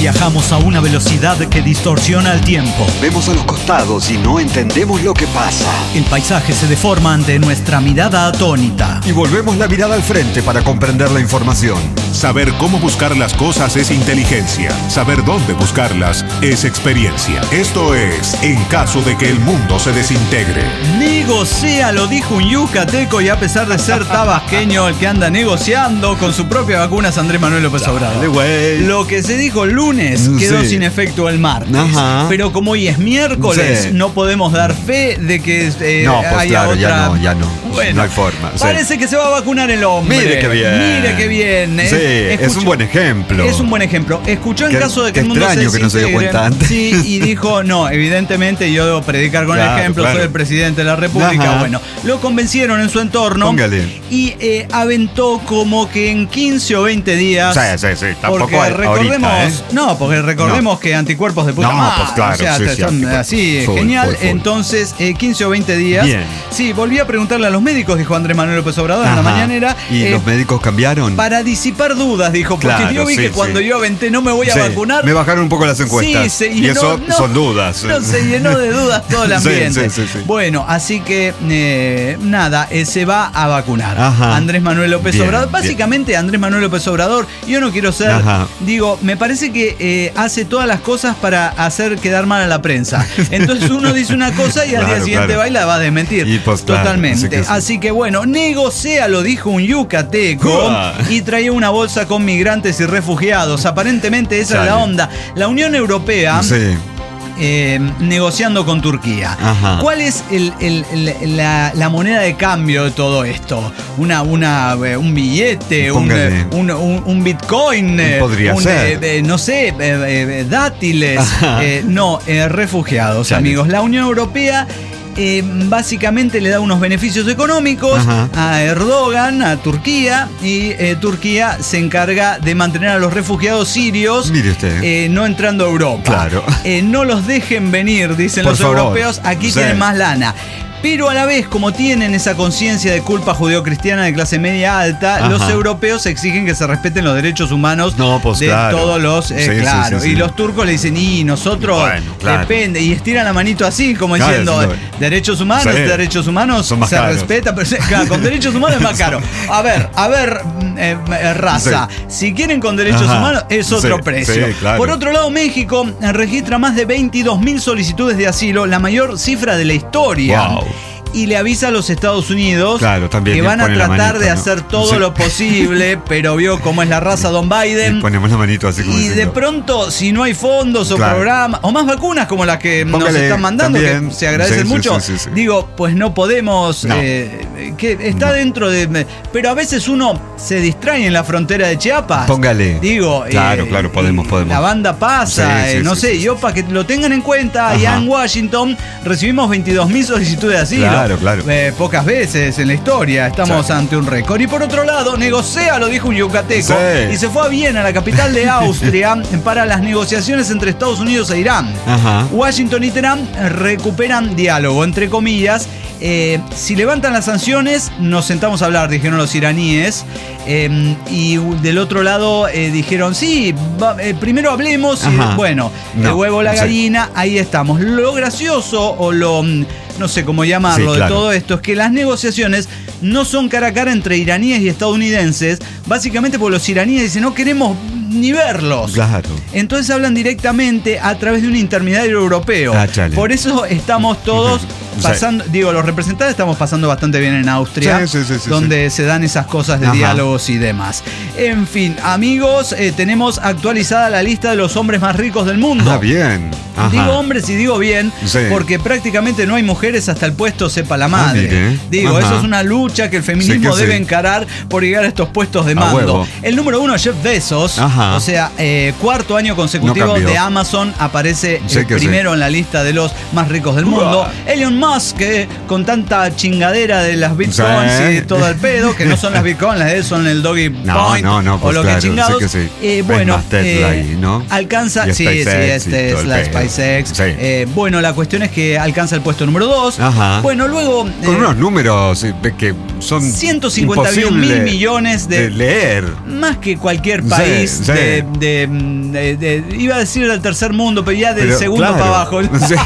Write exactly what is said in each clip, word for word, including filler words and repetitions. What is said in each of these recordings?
Viajamos a una velocidad que distorsiona el tiempo. Vemos a los costados y no entendemos lo que pasa. El paisaje se deforma ante nuestra mirada atónita. Y volvemos la mirada al frente para comprender la información. Saber cómo buscar las cosas es inteligencia. Saber dónde buscarlas es experiencia. Esto es En caso de que el mundo se desintegre. Negocia, lo dijo un yucateco, y a pesar de ser tabasqueño el que anda negociando con su propia vacuna es Andrés Manuel López Obrador. Lo que se dijo el lunes quedó sí. sin efecto el martes. Ajá. Pero como hoy es miércoles, sí. no podemos dar fe de que eh, no, pues haya claro, otra... ya no, ya no. Bueno, no hay forma. Parece sí. que se va a vacunar el hombre. Mire qué bien. Mire qué bien. Sí, Escucho, es un buen ejemplo. Es un buen ejemplo. Escuchó en qué, caso de que el mundo extraño se que no se dio cuenta antes. Sí, y dijo, no, evidentemente yo debo predicar con claro, el ejemplo, claro. soy el presidente de la República. Ajá. Bueno, lo convencieron en su entorno. Póngale. Y eh, aventó como que en quince o veinte días. Sí, sí, sí. Tampoco porque recordemos, ahorita, ¿eh? No, porque recordemos no. que anticuerpos de puta no, madre. Pues claro, o sea, sí, son sí, así, full, genial. full, full. Entonces, eh, quince o veinte días. Bien. Sí, volví a preguntarle a los médicos, dijo Andrés Manuel López Obrador en la mañanera. ¿Y eh, los médicos cambiaron? Para disipar dudas, dijo. Porque claro, yo vi sí, que cuando sí. yo aventé no me voy a sí. vacunar. Me bajaron un poco las encuestas. Sí, se llenó, y eso no, son dudas. No, se llenó de dudas todo el ambiente. sí, sí, sí, sí. Bueno, así que eh, nada, eh, se va a vacunar. Ajá. Andrés Manuel López bien, Obrador. Básicamente, bien. Andrés Manuel López Obrador, yo no quiero ser. Ajá. Digo, me parece que eh, hace todas las cosas para hacer quedar mal a la prensa. Entonces uno dice una cosa y al claro, día siguiente claro. va y la va a desmentir. Y pues, totalmente. Claro, así, que así sí. que bueno, negocia, lo dijo un yucateco, y traía una bolsa con migrantes y refugiados. Aparentemente esa Chale. es la onda. La Unión Europea. Sí. Eh, negociando con Turquía. Ajá. ¿Cuál es el, el, el, la, la moneda de cambio de todo esto? Una, una, un billete, un, un, un, un bitcoin, podría un, ser. Eh, no sé, eh, eh, dátiles. Eh, no, eh, refugiados, Chale. amigos. La Unión Europea Eh, básicamente le da unos beneficios económicos Ajá. a Erdogan, a Turquía, y eh, Turquía se encarga de mantener a los refugiados sirios Mire usted. Eh, no entrando a Europa. Claro. Eh, no los dejen venir, dicen Por los favor. europeos, aquí sí. tienen más lana. Pero a la vez, como tienen esa conciencia de culpa judeocristiana de clase media alta, Ajá. los europeos exigen que se respeten los derechos humanos no, pues, de claro. todos los... Eh, sí, claro. Sí, sí, y sí. los turcos le dicen, y nosotros bueno, claro. depende. Y estiran la manito así, como claro, diciendo, sí, no. derechos humanos, sí. derechos humanos Son más se caros. respeta. Pero claro, con derechos humanos es más caro. A ver, a ver, eh, eh, raza. Sí. Si quieren con derechos Ajá. humanos, es otro sí, precio. Sí, claro. Por otro lado, México registra más de veintidós mil solicitudes de asilo, la mayor cifra de la historia. Wow. Y le avisa a los Estados Unidos claro, también que van a tratar manito, de ¿no? hacer todo sí. lo posible, pero vio cómo es la raza Don Biden. Y ponemos la manito así como Y diciendo. de pronto, si no hay fondos o claro. programas, o más vacunas como las que Póngale, nos están mandando, también. que se agradecen sí, mucho, sí, sí, sí. digo, pues no podemos, no. Eh, que está no. dentro de... Pero a veces uno se distrae en la frontera de Chiapas. Póngale. Digo, claro, eh, claro, podemos, podemos. La banda pasa, sí, sí, eh, no sí, sé, sí, yo sí. para que lo tengan en cuenta, allá en Washington recibimos veintidós mil solicitudes de asilo. Claro, claro. Eh, pocas veces en la historia, estamos sí. ante un récord. Y por otro lado, negocia, lo dijo un yucateco, sí. y se fue a Viena, la capital de Austria, para las negociaciones entre Estados Unidos e Irán. Ajá. Washington y Teherán recuperan diálogo, entre comillas. Eh, si levantan las sanciones, nos sentamos a hablar, dijeron los iraníes. Eh, y del otro lado eh, dijeron, sí, va, eh, primero hablemos. Y, bueno, no, el huevo, la gallina, sí. ahí estamos. Lo gracioso o lo... no sé cómo llamarlo, sí, claro. de todo esto, es que las negociaciones no son cara a cara entre iraníes y estadounidenses, básicamente porque los iraníes dicen, no queremos ni verlos. Claro. Entonces hablan directamente a través de un intermediario europeo. Ah, Por eso estamos todos pasando, sí. digo, los representantes estamos pasando bastante bien en Austria, sí, sí, sí, donde sí. se dan esas cosas de Ajá. diálogos y demás. En fin, amigos, eh, tenemos actualizada la lista de los hombres más ricos del mundo. Ah, bien. Ajá. Digo hombres y digo bien, sí. porque prácticamente no hay mujeres hasta el puesto sepa la madre. Ah, digo, Ajá. eso es una lucha que el feminismo sí que debe sí. encarar por llegar a estos puestos de mando. El número uno, Jeff Bezos, Ajá. o sea, eh, cuarto año consecutivo no de Amazon, aparece sí el primero sí. en la lista de los más ricos del mundo. Uah. Elon Musk, que con tanta chingadera de las bitcoins Sí. y todo el pedo, que no son las bitcoins, las de él son el doggy No, point no, no, o pues lo claro, que chingados. sí que sí. Eh, Es bueno, más Tesla ahí, ¿no? alcanza, Y sí, sí, SpaceX y este todo es el la pedo. SpaceX. Sí. Eh, bueno, la cuestión es que alcanza el puesto número dos. Ajá. Bueno, luego Con eh, unos números eh, que son ciento cincuenta y un mil imposible millones de, de leer. más que cualquier Sí, país sí. De, de- de- de- iba a decir del tercer mundo, pero ya del Pero, segundo claro. para abajo. Sí.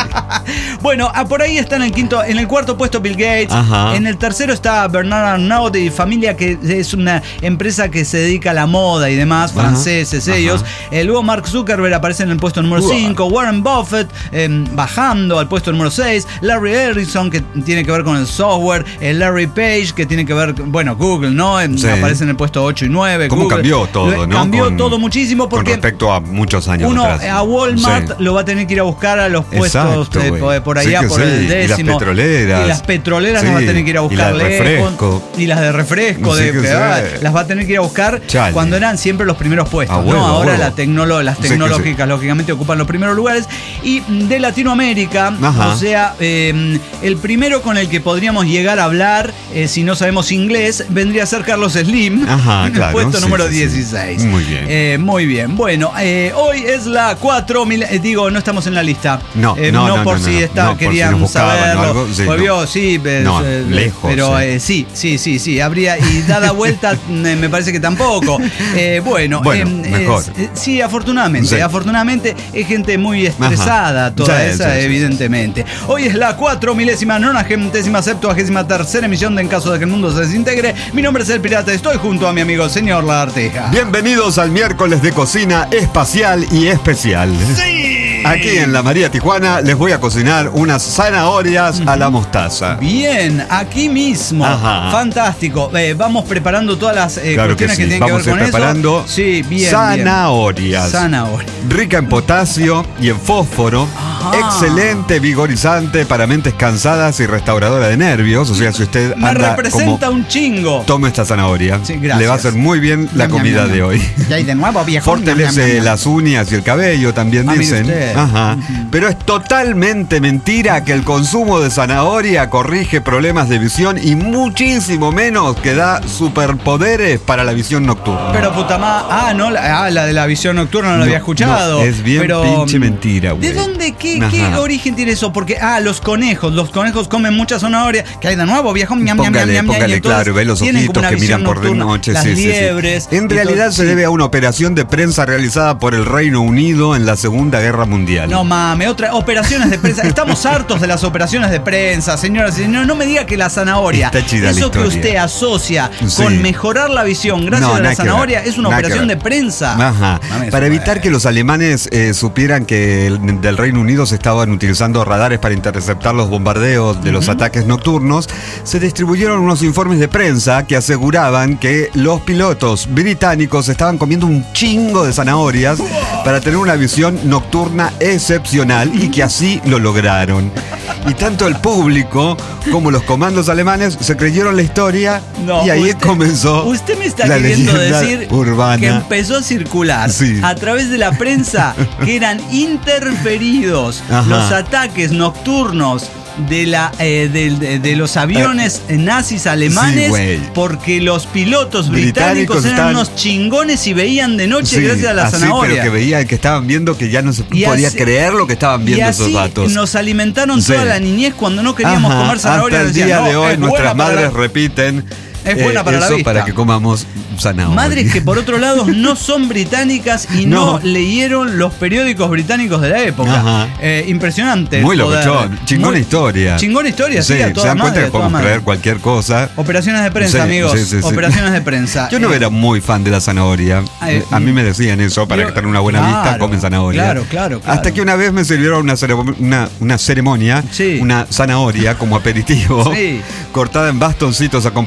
Bueno, ah, por ahí está en el quinto, en el cuarto puesto Bill Gates. Ajá. En el tercero está Bernard Arnault y familia, que es una empresa que se dedica a la moda y demás, Ajá. franceses Ajá. ellos. Eh, luego Mark Zuckerberg aparece en el puesto número Uah. cinco. Warren Buffett eh, bajando al puesto número seis. Larry Ellison, que tiene que ver con el software. Eh, Larry Page, que tiene que ver, con, bueno, Google, ¿no? Eh, Sí. Aparece en el puesto ocho y nueve. ¿Cómo Google. cambió todo, no? Cambió Con- todo muchísimo Con porque respecto a muchos años uno atrás. a Walmart Sí. lo va a tener que ir a buscar a los puestos Exacto, eh, güey. por, por Sí allá, que por sí. el Y las décimo. petroleras. Y las petroleras Sí. las va a tener que ir a Y buscar las de lejos. refresco. Y las de refresco. Sí de, que que, sí. ah, las va a tener que ir a buscar Chale. cuando eran siempre los primeros puestos. A huevo, ¿no? a Ahora huevo. la tecnolo- las Sí que sí. tecnológicas, lógicamente, ocupan los primeros lugares. Y de Latinoamérica, Ajá. o sea, eh, el primero con el que podríamos llegar a hablar, eh, si no sabemos inglés, vendría a ser Carlos Slim. Ajá, en claro, el puesto sí, número sí, sí. dieciséis. Muy bien. Eh, muy bien. Bueno, eh, hoy es la cuatro mil. eh, digo, no estamos en la lista. No, Eh, no, no, por no, si no, está, no, por si querían nos buscaban o saberlo. algo, sí, Pues no. vio, sí, eh, No, eh, lejos, pero sí. eh, sí, sí, sí, sí, habría. Y dada vuelta, eh, me parece que tampoco. Eh, bueno, Bueno, eh, mejor. es- eh, sí, afortunadamente. Sí. Afortunadamente es gente muy estresada, toda Sí, esa, sí, sí. evidentemente. Hoy es la cuatro milésima, nonagésima, septuagésima tercera emisión de En caso de que el mundo se desintegre. Mi nombre es El Pirata, estoy junto a mi amigo señor Lagarteja. Bienvenidos al miércoles de cocina espacial y especial. ¡Sí! Aquí en la María Tijuana les voy a cocinar unas zanahorias a la mostaza. Bien, aquí mismo. Ajá. Fantástico. Eh, vamos preparando todas las eh, Claro que cuestiones que, sí. tienen Vamos que a ver ir con preparando eso. Sí, bien. zanahorias. Bien. Zanahoria. Rica en potasio y en fósforo. Ajá. Excelente, vigorizante para mentes cansadas y restauradora de nervios. O sea, si usted Me anda representa como... un chingo. Tome esta zanahoria. Sí, gracias. Le va a hacer muy bien la Ñam, ñam, comida ñam, de ñam. hoy. Y ahí de nuevo, viejo. Fortalece Ñam, ñam, ñam. las uñas y el cabello, también Ah, mire dicen. usted. Ajá. Ujú. Pero es totalmente mentira que el consumo de zanahoria corrige problemas de visión y muchísimo menos que da superpoderes para la visión nocturna. Pero puta madre. Ah, no, la, ah, la de la visión nocturna no, la No, había escuchado. no, es bien pero, pinche mentira, güey. ¿De dónde? ¿Qué, Ajá. qué origen tiene eso? Porque, ah, los conejos. Los conejos comen mucha zanahoria. Que hay de nuevo, viejo. Ñam, ñam, Póngale, ñam, ñam, póngale y entonces claro, ve los tienen como ojitos una que miran visión por de nocturna. noche. Las sí, sí, sí. liebres. En y realidad todo- se sí. debe a una operación de prensa realizada por el Reino Unido en la Segunda Guerra Mundial. No mames, otra operaciones de prensa. Estamos hartos de las operaciones de prensa, señoras y señores. No me diga que la zanahoria, Está chida la eso que historia. usted asocia Sí. con mejorar la visión gracias No, a la nada que zanahoria, ver, es una nada que operación de ver. prensa. Ajá. Mames, Para güey. evitar que los alemanes eh, supieran que el- del Reino Unido se estaban utilizando radares para interceptar los bombardeos de los ataques nocturnos, se distribuyeron unos informes de prensa que aseguraban que los pilotos británicos estaban comiendo un chingo de zanahorias para tener una visión nocturna excepcional y que así lo lograron. Y tanto el público como los comandos alemanes se creyeron la historia No, y ahí usted- comenzó Usted me está la queriendo leyenda decir urbana. que empezó a circular Sí. a través de la prensa que eran interferidos Ajá. los ataques nocturnos de, la, eh, de, de- de los aviones nazis alemanes sí, güey. porque los pilotos Británicos británicos eran estaban- unos chingones y veían de noche Sí, gracias a la así, zanahoria. pero que veían que estaban viendo que ya no se Y podía así- creer lo que estaban viendo y así esos datos. nos alimentaron Sí. toda la niñez cuando no queríamos Ajá, comer zanahoria. hasta el decían, día "No, de hoy es nuestras buena para madres la-". repiten Es buena para la eso vista. para que comamos zanahoria. Madres que por otro lado no son británicas y no, No. leyeron los periódicos británicos de la época. Ajá. Eh, impresionante. el Muy poder. locochón, chingona Muy- historia. Chingona historia, sí, Sí, a se toda dan madre, cuenta a que toda podemos madre. creer cualquier cosa. Operaciones de prensa, Sí, amigos. sí, sí, sí. Operaciones de prensa. Yo no Eh, era muy fan de la zanahoria. eh, A mí me decían eso, para yo- que tengan una buena claro, vista, comen zanahoria. claro, claro, claro. Hasta que una vez me sirvieron una, ceremo- una, una ceremonia, Sí. una zanahoria como aperitivo, Sí. cortada en bastoncitos acompañada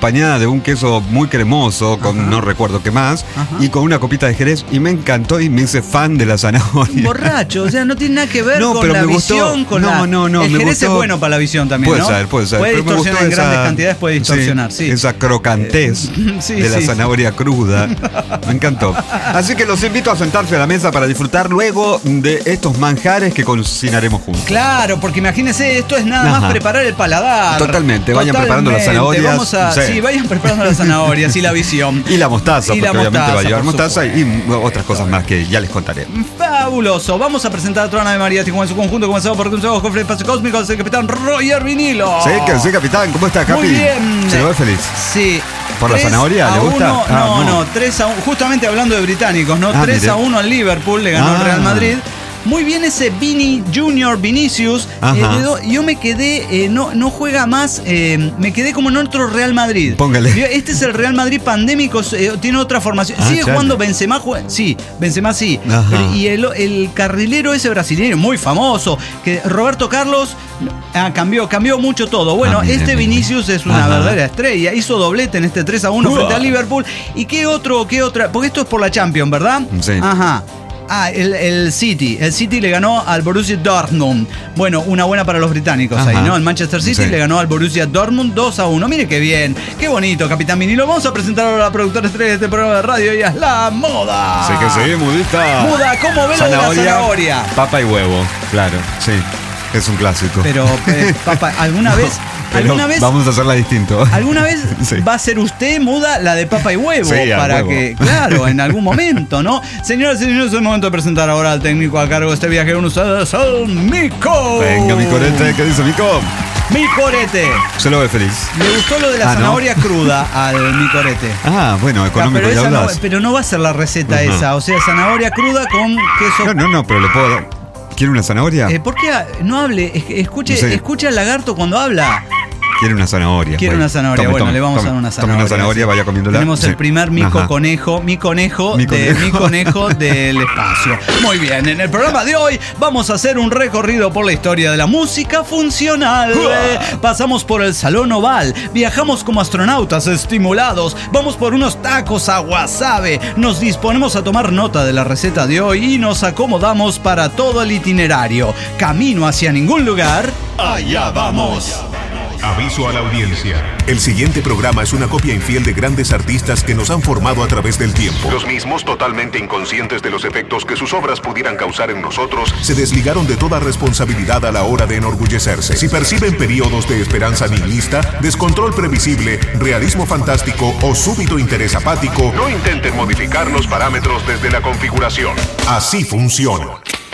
de un queso muy cremoso, con Ajá. no recuerdo qué más, Ajá. y con una copita de jerez, y me encantó y me hice fan de la zanahoria. Borracho, o sea, no tiene nada que ver No, con pero la me gustó. visión, con No, la... no, no, El me jerez gustó. es bueno para la visión también, Puede ¿no? ser, puede ser. Puede pero me distorsionar gustó en grandes esa- cantidades, puede distorsionar, sí. Esa crocantez sí, de la sí, zanahoria cruda. Me encantó. Así que los invito a sentarse a la mesa para disfrutar luego de estos manjares que cocinaremos juntos. Claro, porque imagínense, esto es nada Ajá. más preparar el paladar. Totalmente, vayan preparando las zanahorias. Vamos a, sí. Sí. vayan preparando las zanahorias y la visión. Y la mostaza, Y porque la obviamente mostaza, va a llevar por mostaza y supuesto. otras cosas más que ya les contaré. Fabuloso. Vamos a presentar a Trona de María como en su conjunto, comenzado por Consejo Cofre Espacio Cósmico, el capitán Roger Vinilo. Sí, que sí, capitán. ¿Cómo está, Capi? Muy bien. ¿Se lo ve feliz? Sí. ¿Por la tres zanahoria? a ¿Le gusta? uno, Ah, no, no. no, tres a uno. Justamente hablando de británicos, ¿no? Ah, tres mire. a uno al Liverpool, le ganó Ah. el Real Madrid. Muy bien ese Vini Junior Vinicius. Ajá. Eh, de do- yo me quedé, eh, no, no juega más, eh, me quedé como en otro Real Madrid. Póngale. Yo- Este es el Real Madrid pandémico, eh, tiene otra formación. Ah, Sigue chale. jugando Benzema, jue- sí, Benzema sí. Ajá. Pero- y el, el carrilero ese brasileño, muy famoso, que Roberto Carlos ah, cambió, cambió mucho todo. Bueno, Ah, mire, este mire. Vinicius es una Ajá. verdadera estrella. Hizo doblete en este tres a uno Uah. frente al Liverpool. ¿Y qué otro, qué otra? Porque esto es por la Champions, ¿verdad? Sí. Ajá. Ah, el, el City. El City le ganó al Borussia Dortmund. Bueno, una buena para los británicos Ajá. ahí, ¿no? El Manchester City Sí. le ganó al Borussia Dortmund dos a uno. Mire qué bien. Qué bonito, Capitán Vinilo. Vamos a presentar ahora a la productora estrella de este programa de radio. Ella es la Moda. Sí que sí, mudita. Muda, ¿cómo ve lo de la zanahoria? Papa y huevo, claro. Sí, es un clásico. Pero, eh, papá, ¿alguna vez? Pero ¿Alguna vez? vamos a hacerla distinto. ¿Alguna vez Sí. va a ser usted muda la de papa y huevo? Sí, a para huevo. que, claro, en algún momento, ¿no? Señoras y señores, es el momento de presentar ahora al técnico a cargo de este viaje con ustedes, el Mico. Venga, mi corete, ¿qué dice Mico? Mi corete. Se lo ve feliz. Le gustó lo de la Ah, ¿no? zanahoria cruda al mi corete. Ah, bueno, económico pero, ya esa no, hablas. pero no va a ser la receta Ajá. esa, o sea, zanahoria cruda con queso. No, no, no, pero le puedo dar. ¿Quiere una zanahoria? Eh, ¿Por qué no hable? Es que Escuche, No sé. escuche al lagarto cuando habla. Quiere una zanahoria. Quiere Bueno, una zanahoria. tome, Bueno, tome, le vamos tome, a dar una tome zanahoria. una zanahoria, sí. vaya comiéndola. Tenemos el Sí. primer mico Ajá. conejo, mi conejo, Mi de conejo. mi conejo del espacio. Muy bien, en el programa de hoy vamos a hacer un recorrido por la historia de la música funcional. Eh, pasamos por el Salón Oval, viajamos como astronautas estimulados, vamos por unos tacos a wasabi, nos disponemos a tomar nota de la receta de hoy y nos acomodamos para todo el itinerario. Camino hacia ningún lugar. Allá vamos. Aviso a la audiencia. El siguiente programa es una copia infiel de grandes artistas que nos han formado a través del tiempo. Los mismos, totalmente inconscientes de los efectos que sus obras pudieran causar en nosotros, se desligaron de toda responsabilidad a la hora de enorgullecerse. Si perciben periodos de esperanza nihilista, descontrol previsible, realismo fantástico o súbito interés apático, no intenten modificar los parámetros desde la configuración. Así funciona.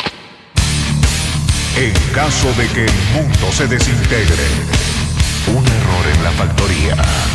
En caso de que el mundo se desintegre, un error en la factoría.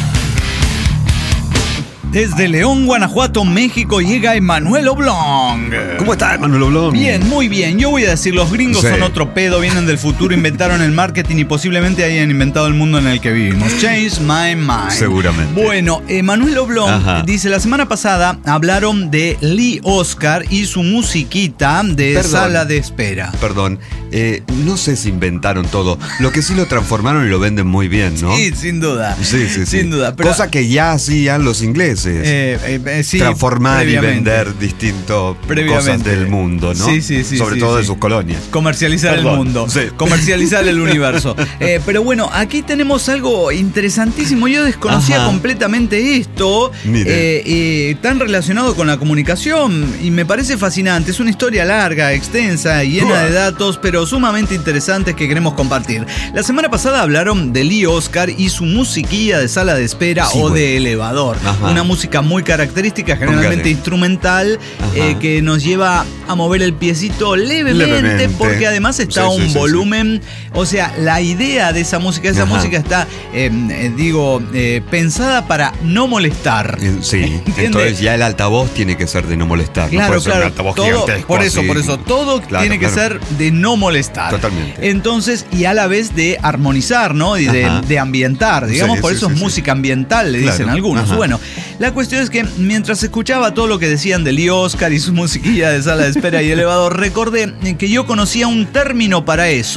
Desde León, Guanajuato, México, llega Emanuel Oblong. ¿Cómo está, Manuel Oblong? Bien, muy bien. Yo voy a decir, los gringos Sí. son otro pedo, vienen del futuro, inventaron el marketing y posiblemente hayan inventado el mundo en el que vivimos. Change my mind. Seguramente. Bueno, Emanuel Oblong Ajá. dice, la semana pasada hablaron de Lee Oscar y su musiquita de Perdón. Sala de Espera. Perdón, eh, no sé si inventaron todo. Lo que sí lo transformaron y lo venden muy bien, ¿no? Sí, sin duda. Sí, sí, sí. Sin duda. Pero, Cosa que ya hacían los ingleses. eh, eh, eh, sí, Transformar y previamente. vender distintas Previamente. cosas del mundo, ¿no? Sí, sí, sí, Sobre sí, todo sí. de sus colonias. Comercializar Perdón, el mundo, sí. comercializar el universo. Eh, pero bueno, aquí tenemos algo interesantísimo. Yo desconocía Ajá. completamente esto, Mire. eh, eh, tan relacionado con la comunicación, y me parece fascinante. Es una historia larga, extensa, llena Uah. de datos, pero sumamente interesantes que queremos compartir. La semana pasada hablaron de Lee Oscar y su musiquilla de sala de espera Sí, o bueno. de elevador. Ajá. Una música muy característica, generalmente Póngale. instrumental, Ajá. eh, que nos lleva a mover el piecito levemente, Levemente. porque además está Sí, a un sí, sí, volumen, o sea, la idea de esa música, esa Ajá. música está, eh, eh, digo, eh, pensada para no molestar. Eh, Sí, ¿Entiende? entonces ya el altavoz tiene que ser de no molestar. Claro, no puede ser claro, un altavoz todo, gigantesco por eso, así. por eso, todo Claro, tiene que claro. ser de no molestar. Totalmente. Entonces, y a la vez de armonizar, ¿no? Y de, Ajá. de ambientar, digamos, Sí, por sí, eso sí, es sí. música ambiental, le Claro, dicen algunos. ajá. Bueno, la cuestión es que mientras escuchaba todo lo que decían de Lee Oscar y su musiquilla de sala de espera y elevador, recordé que yo conocía un término para eso,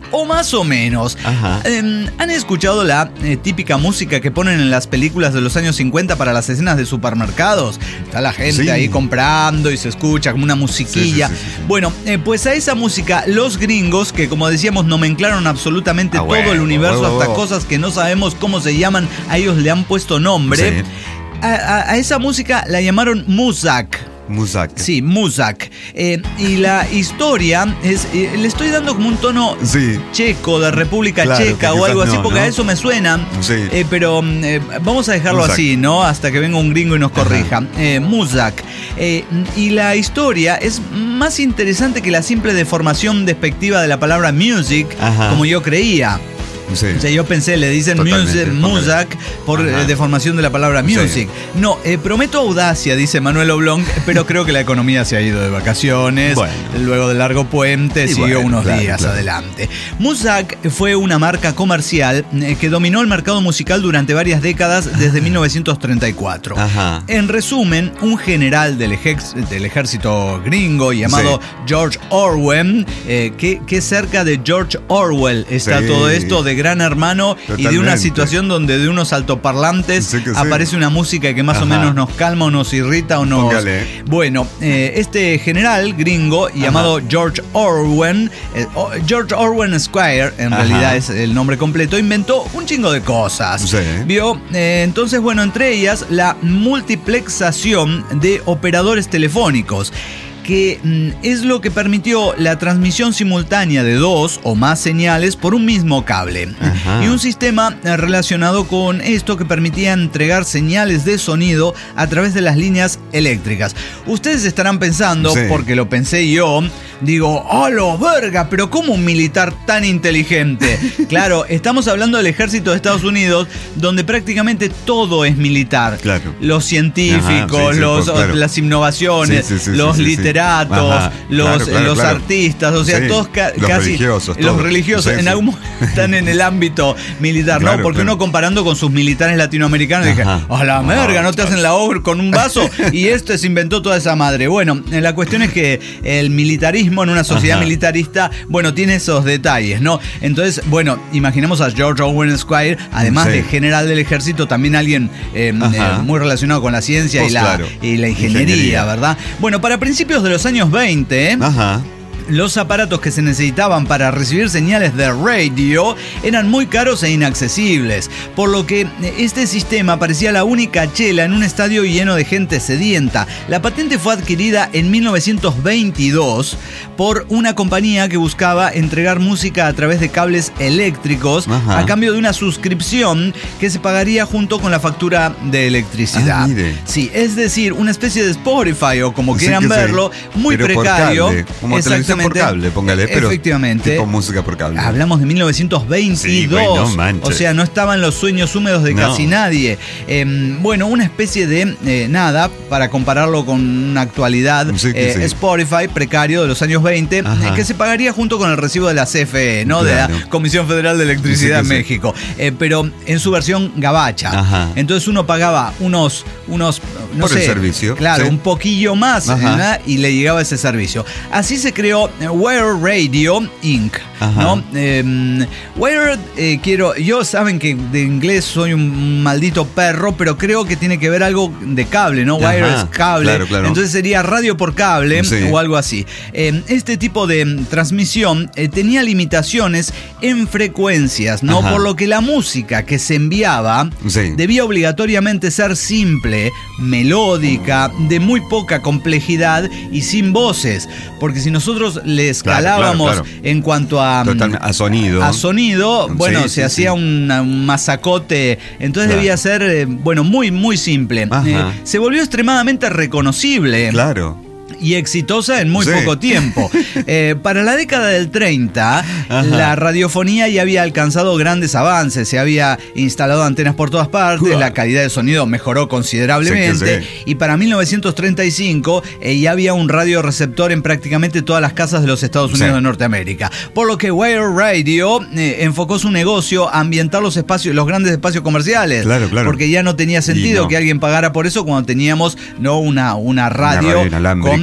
o más o menos. Eh, ¿Han escuchado la eh, típica música que ponen en las películas de los años cincuenta para las escenas de supermercados? Está la gente sí. ahí comprando y se escucha como una musiquilla. Sí, sí, sí, sí. Bueno, eh, pues a esa música los gringos, que como decíamos nomenclaron absolutamente ah, todo bueno, el universo, bueno, hasta bueno. cosas que no sabemos cómo se llaman, a ellos le han puesto nombre. Sí. A, a, a esa música la llamaron Muzak. Muzak. Sí, Muzak. Eh, y la historia es. Eh, le estoy dando como un tono sí. checo, de República claro, Checa o algo así, no, porque ¿no? a eso me suena. Sí. Eh, pero eh, vamos a dejarlo Muzak. así, ¿no? Hasta que venga un gringo y nos corrija. Eh, Muzak. Eh, y la historia es más interesante que la simple deformación despectiva de la palabra music, Ajá. como yo creía. Sí. O sea, yo pensé, le dicen music, Muzak por eh, deformación de la palabra music. Sí. No, eh, prometo audacia, dice Manuel Oblong, pero creo que la economía se ha ido de vacaciones. Bueno. Luego del largo puente, y siguió bueno, unos claro, días claro. adelante. Muzak fue una marca comercial eh, que dominó el mercado musical durante varias décadas desde mil novecientos treinta y cuatro. Ajá. En resumen, un general del, ejex, del ejército gringo llamado sí. George Orwell, eh, que, que cerca de George Orwell está sí. todo esto de Gran Hermano. Totalmente. Y de una situación donde de unos altoparlantes sí aparece sí. una música que más Ajá. o menos nos calma o nos irrita o nos... Póngale. Bueno, eh, este general gringo Ajá. llamado George Orwell, eh, George Orwell Squire, en Ajá. realidad es el nombre completo, inventó un chingo de cosas. Sí. ¿Vio? Eh, entonces, bueno, entre ellas la multiplexación de operadores telefónicos, que mm, es lo que permitió la transmisión simultánea de dos o más señales por un mismo cable. Ajá. Y un sistema relacionado con esto que permitía entregar señales de sonido a través de las líneas eléctricas. Ustedes estarán pensando, sí. porque lo pensé yo, digo, ¡oh, lo verga! Pero ¿cómo un militar tan inteligente? Claro, estamos hablando del ejército de Estados Unidos, donde prácticamente todo es militar. Claro. Los científicos, Ajá, sí, sí, los, pues, claro. las innovaciones, sí, sí, sí, los sí, sí, literatos, Ajá, los, claro, claro, los claro. artistas, o sea, sí, todos ca- los casi... Religiosos, los todos. religiosos. Sí, en sí. algún momento están en el ámbito militar, claro, ¿no? Porque claro. uno comparando con sus militares latinoamericanos, dije, ¡a la merga! No te hacen la obra con un vaso y este se inventó toda esa madre. Bueno, la cuestión es que el militarismo en una sociedad Ajá. militarista, bueno, tiene esos detalles, ¿no? Entonces, bueno, imaginemos a George Orwell Squire, además sí. de general del ejército, también alguien eh, eh, muy relacionado con la ciencia pues y, la, claro. y la ingeniería, ingeniería, ¿verdad? Bueno, para principios de los años veinte, Ajá. los aparatos que se necesitaban para recibir señales de radio eran muy caros e inaccesibles, por lo que este sistema parecía la única chela en un estadio lleno de gente sedienta. La patente fue adquirida en mil novecientos veintidós por una compañía que buscaba entregar música a través de cables eléctricos Ajá. a cambio de una suscripción que se pagaría junto con la factura de electricidad. Ah, sí, es decir, una especie de Spotify o como sí quieran verlo, sí. muy Pero precario. Por cable, como Exactamente. Por cable, póngale, pero efectivamente. Tipo música por cable. Hablamos de mil novecientos veintidós. Sí, güey, no o sea, no estaban los sueños húmedos de no. casi nadie. Eh, bueno, una especie de eh, nada, para compararlo con una actualidad, sí, eh, sí. Spotify precario de los años veinte, eh, que se pagaría junto con el recibo de la C F E, ¿no? Claro. De la Comisión Federal de Electricidad sí, de México. Sí. Eh, pero en su versión gabacha. Ajá. Entonces uno pagaba unos, unos no por sé, el servicio. Claro, sí. un poquillo más, ¿verdad? Y le llegaba ese servicio. Así se creó Wire Radio Incorporated. ¿No? Eh, Wire, eh, quiero. Yo saben que de inglés soy un maldito perro, pero creo que tiene que ver algo de cable, ¿no? Wire Ajá, es cable. Claro, claro. Entonces sería radio por cable sí. o algo así. Eh, este tipo de transmisión eh, tenía limitaciones en frecuencias, ¿no? Ajá. Por lo que la música que se enviaba sí. debía obligatoriamente ser simple, melódica, de muy poca complejidad y sin voces. Porque si nosotros le escalábamos claro, claro, claro. en cuanto a Total, a sonido. A sonido, bueno, sí, se sí, hacía sí. Una, un masacote, entonces claro. debía ser, eh, bueno, muy, muy simple. Eh, se volvió extremadamente reconocible. Claro. Y exitosa en muy sí. poco tiempo. Eh, para la década del treinta, Ajá. la radiofonía ya había alcanzado grandes avances. Se había instalado antenas por todas partes, Uah. la calidad de sonido mejoró considerablemente. Sí, sí. Y para mil novecientos treinta y cinco eh, ya había un radioreceptor en prácticamente todas las casas de los Estados Unidos sí. de Norteamérica. Por lo que Wire Radio eh, enfocó su negocio a ambientar los espacios, los grandes espacios comerciales. Claro, claro. Porque ya no tenía sentido no. que alguien pagara por eso cuando teníamos no una, una radio, una radio inalámbrica. con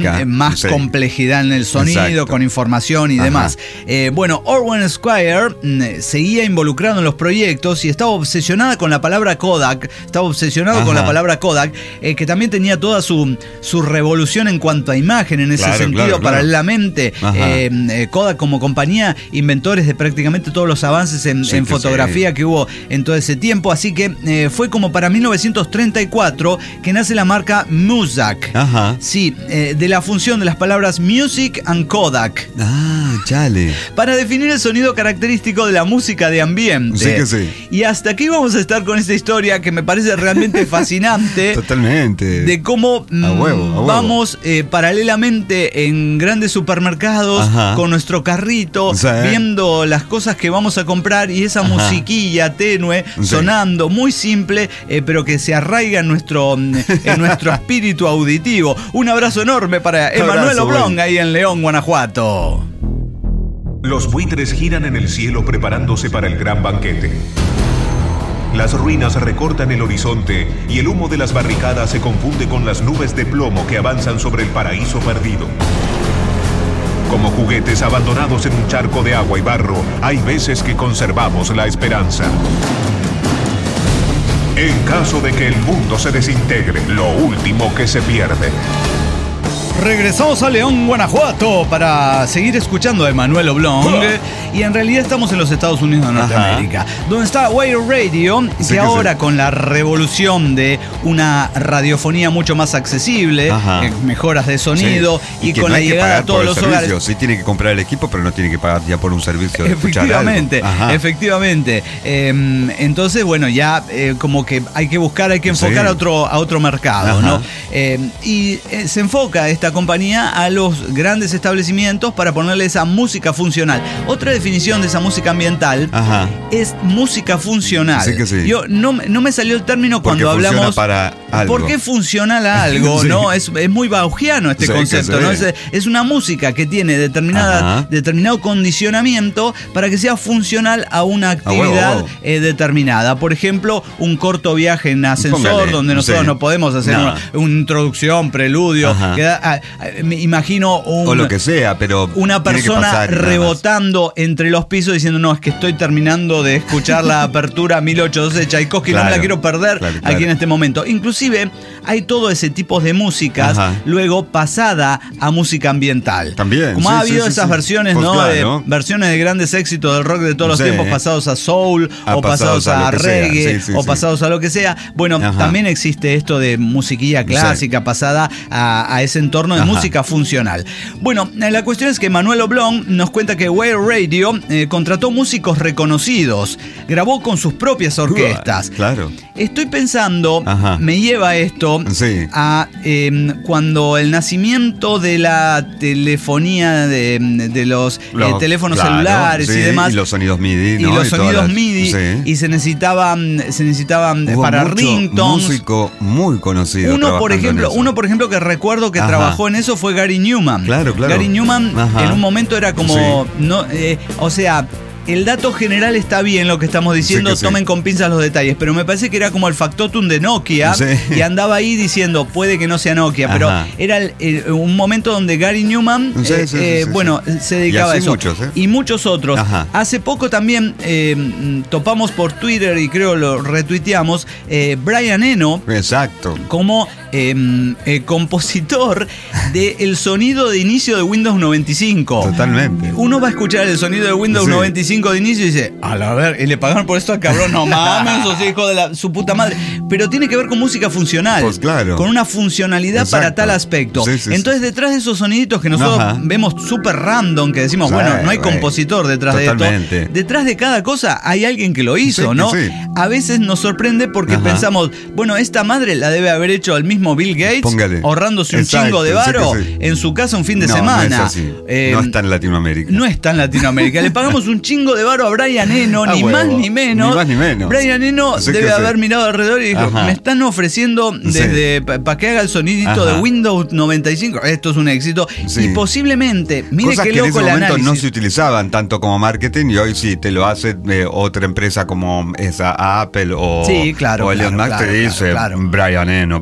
electrónica. Eh, más sí. complejidad en el sonido, exacto, con información y Ajá. demás. Eh, bueno, Orwell Squire mm, seguía involucrado en los proyectos y estaba obsesionada con la palabra Kodak, estaba obsesionado Ajá. con la palabra Kodak, eh, que también tenía toda su, su revolución en cuanto a imagen, en ese claro, sentido, claro, claro. paralelamente. Eh, eh, Kodak como compañía, inventores de prácticamente todos los avances en, sí, en que fotografía sí. que hubo en todo ese tiempo, así que eh, fue como para mil novecientos treinta y cuatro que nace la marca Muzak. Ajá. Sí, eh, de la función de las palabras music and Kodak. Ah, chale. Para definir el sonido característico de la música de ambiente. Sí que sí. Y hasta aquí vamos a estar con esta historia que me parece realmente fascinante. Totalmente. De cómo a huevo, a huevo. vamos eh, paralelamente en grandes supermercados Ajá. con nuestro carrito, sí. viendo las cosas que vamos a comprar y esa Ajá. musiquilla tenue sí. sonando, muy simple, eh, pero que se arraiga en nuestro, en nuestro espíritu auditivo. Un abrazo enorme para Emanuel Oblong ahí en León, Guanajuato. Los buitres giran en el cielo preparándose para el gran banquete. Las ruinas recortan el horizonte y el humo de las barricadas se confunde con las nubes de plomo que avanzan sobre el paraíso perdido. Como juguetes abandonados en un charco de agua y barro, hay veces que conservamos la esperanza. En caso de que el mundo se desintegre, lo último que se pierde. Regresamos a León, Guanajuato, para seguir escuchando a Emanuel Oblong. Y en realidad estamos en los Estados Unidos de Norteamérica, Ajá. donde está Wire Radio, que, sí que ahora sí. con la revolución de una radiofonía mucho más accesible, eh, mejoras de sonido sí. y, y con no la llegada a todos los servicio. hogares. Sí tiene que comprar el equipo, pero no tiene que pagar ya por un servicio de efectivamente, efectivamente. Eh, entonces, bueno, ya eh, como que hay que buscar, hay que enfocar sí. a otro a otro mercado, Ajá. ¿no? Eh, y eh, se enfoca esta compañía a los grandes establecimientos para ponerle esa música funcional. Otra definición de esa música ambiental Ajá. es música funcional. Sí que sí. Yo no, no me salió el término cuando Porque hablamos para algo. ¿Por qué funcional a algo? sí. ¿no? Es, es muy baugiano este sí, concepto, ¿no? Es, es una música que tiene determinada, determinado condicionamiento para que sea funcional a una actividad ah, wow, wow. Eh, determinada. Por ejemplo, un corto viaje en ascensor Póngale, donde nosotros sí. no podemos hacer no. una, una introducción, preludio. Que da, a, a, me imagino un, o lo que sea, pero una persona rebotando entre los pisos diciendo no, es que estoy terminando de escuchar la apertura mil ochocientos doce de Tchaikovsky, claro, no me la quiero perder claro, claro. aquí en este momento. Inclusive hay todo ese tipo de músicas Ajá. luego pasada a música ambiental. También. Como sí, ha habido sí, esas sí, versiones, pues ¿no? Claro, de ¿no? versiones de grandes éxitos del rock de todos los sí. tiempos pasados a soul a o pasados, pasados a, a reggae sí, sí, o sí. pasados a lo que sea. Bueno, Ajá. también existe esto de musiquilla clásica sí. pasada a, a ese entorno de Ajá. música funcional. Bueno, la cuestión es que Emanuel Oblong nos cuenta que Wire Radio eh, contrató músicos reconocidos, grabó con sus propias orquestas. Uh, claro. Estoy pensando, Ajá. me lleva esto sí. a eh, cuando el nacimiento de la telefonía de, de los Lo, eh, teléfonos claro, celulares sí, y demás. Y los sonidos MIDI, ¿no? Y los y sonidos las, MIDI. Sí. Y se necesitaban, se necesitaban Hubo para mucho ringtones. músico muy conocido. Uno por ejemplo, uno por ejemplo que recuerdo que Ajá. trabajó en eso fue Gary Newman. Claro, claro. Gary Newman Ajá. en un momento era como sí. no, eh, o sea, el dato general está bien lo que estamos diciendo, sí tomen sí. con pinzas los detalles, pero me parece que era como el factotum de Nokia sí. y andaba ahí diciendo, puede que no sea Nokia, pero Ajá. era el, el, un momento donde Gary Newman, sí, eh, sí, eh, sí, bueno, sí. se dedicaba a eso. Muchos, ¿eh? Y muchos otros. Ajá. Hace poco también eh, topamos por Twitter y creo lo retuiteamos, eh, Brian Eno. Exacto. Como eh, eh, compositor del sonido de inicio de Windows noventa y cinco. Totalmente. Uno va a escuchar el sonido de Windows sí. noventa y cinco de inicio y dice, a la ver, y le pagaron por esto al cabrón, no mames, o sea, hijo de la, su puta madre. Pero tiene que ver con música funcional. Pues claro. Con una funcionalidad Exacto. para tal aspecto. Sí, sí, Entonces, sí. detrás de esos soniditos que nosotros Ajá. vemos súper random, que decimos, sí, bueno, no hay güey. compositor detrás Totalmente. de esto. Detrás de cada cosa hay alguien que lo hizo, sí, ¿no? Sí. A veces nos sorprende porque Ajá. pensamos, bueno, esta madre la debe haber hecho el mismo Bill Gates, Póngale. ahorrándose un Exacto, chingo de varo sí sí. en su casa un fin de no, semana. No, es así. Eh, no está en Latinoamérica. No está en Latinoamérica. Le pagamos un chingo de varo a Brian Eno, ah, ni huevo. más ni menos. Ni más ni menos. Brian Eno sí debe haber sí. mirado alrededor y dijo, Ajá. me están ofreciendo desde sí. para pa que haga el sonidito Ajá. de Windows noventa y cinco. Esto es un éxito. Sí. Y posiblemente, mire Cosas qué que loco en ese el momento análisis. no se utilizaban tanto como marketing y hoy sí te lo hace eh, otra empresa como esa Apple o, sí, claro, o Elon claro, Musk claro, te dice claro, claro. Brian Eno by Brian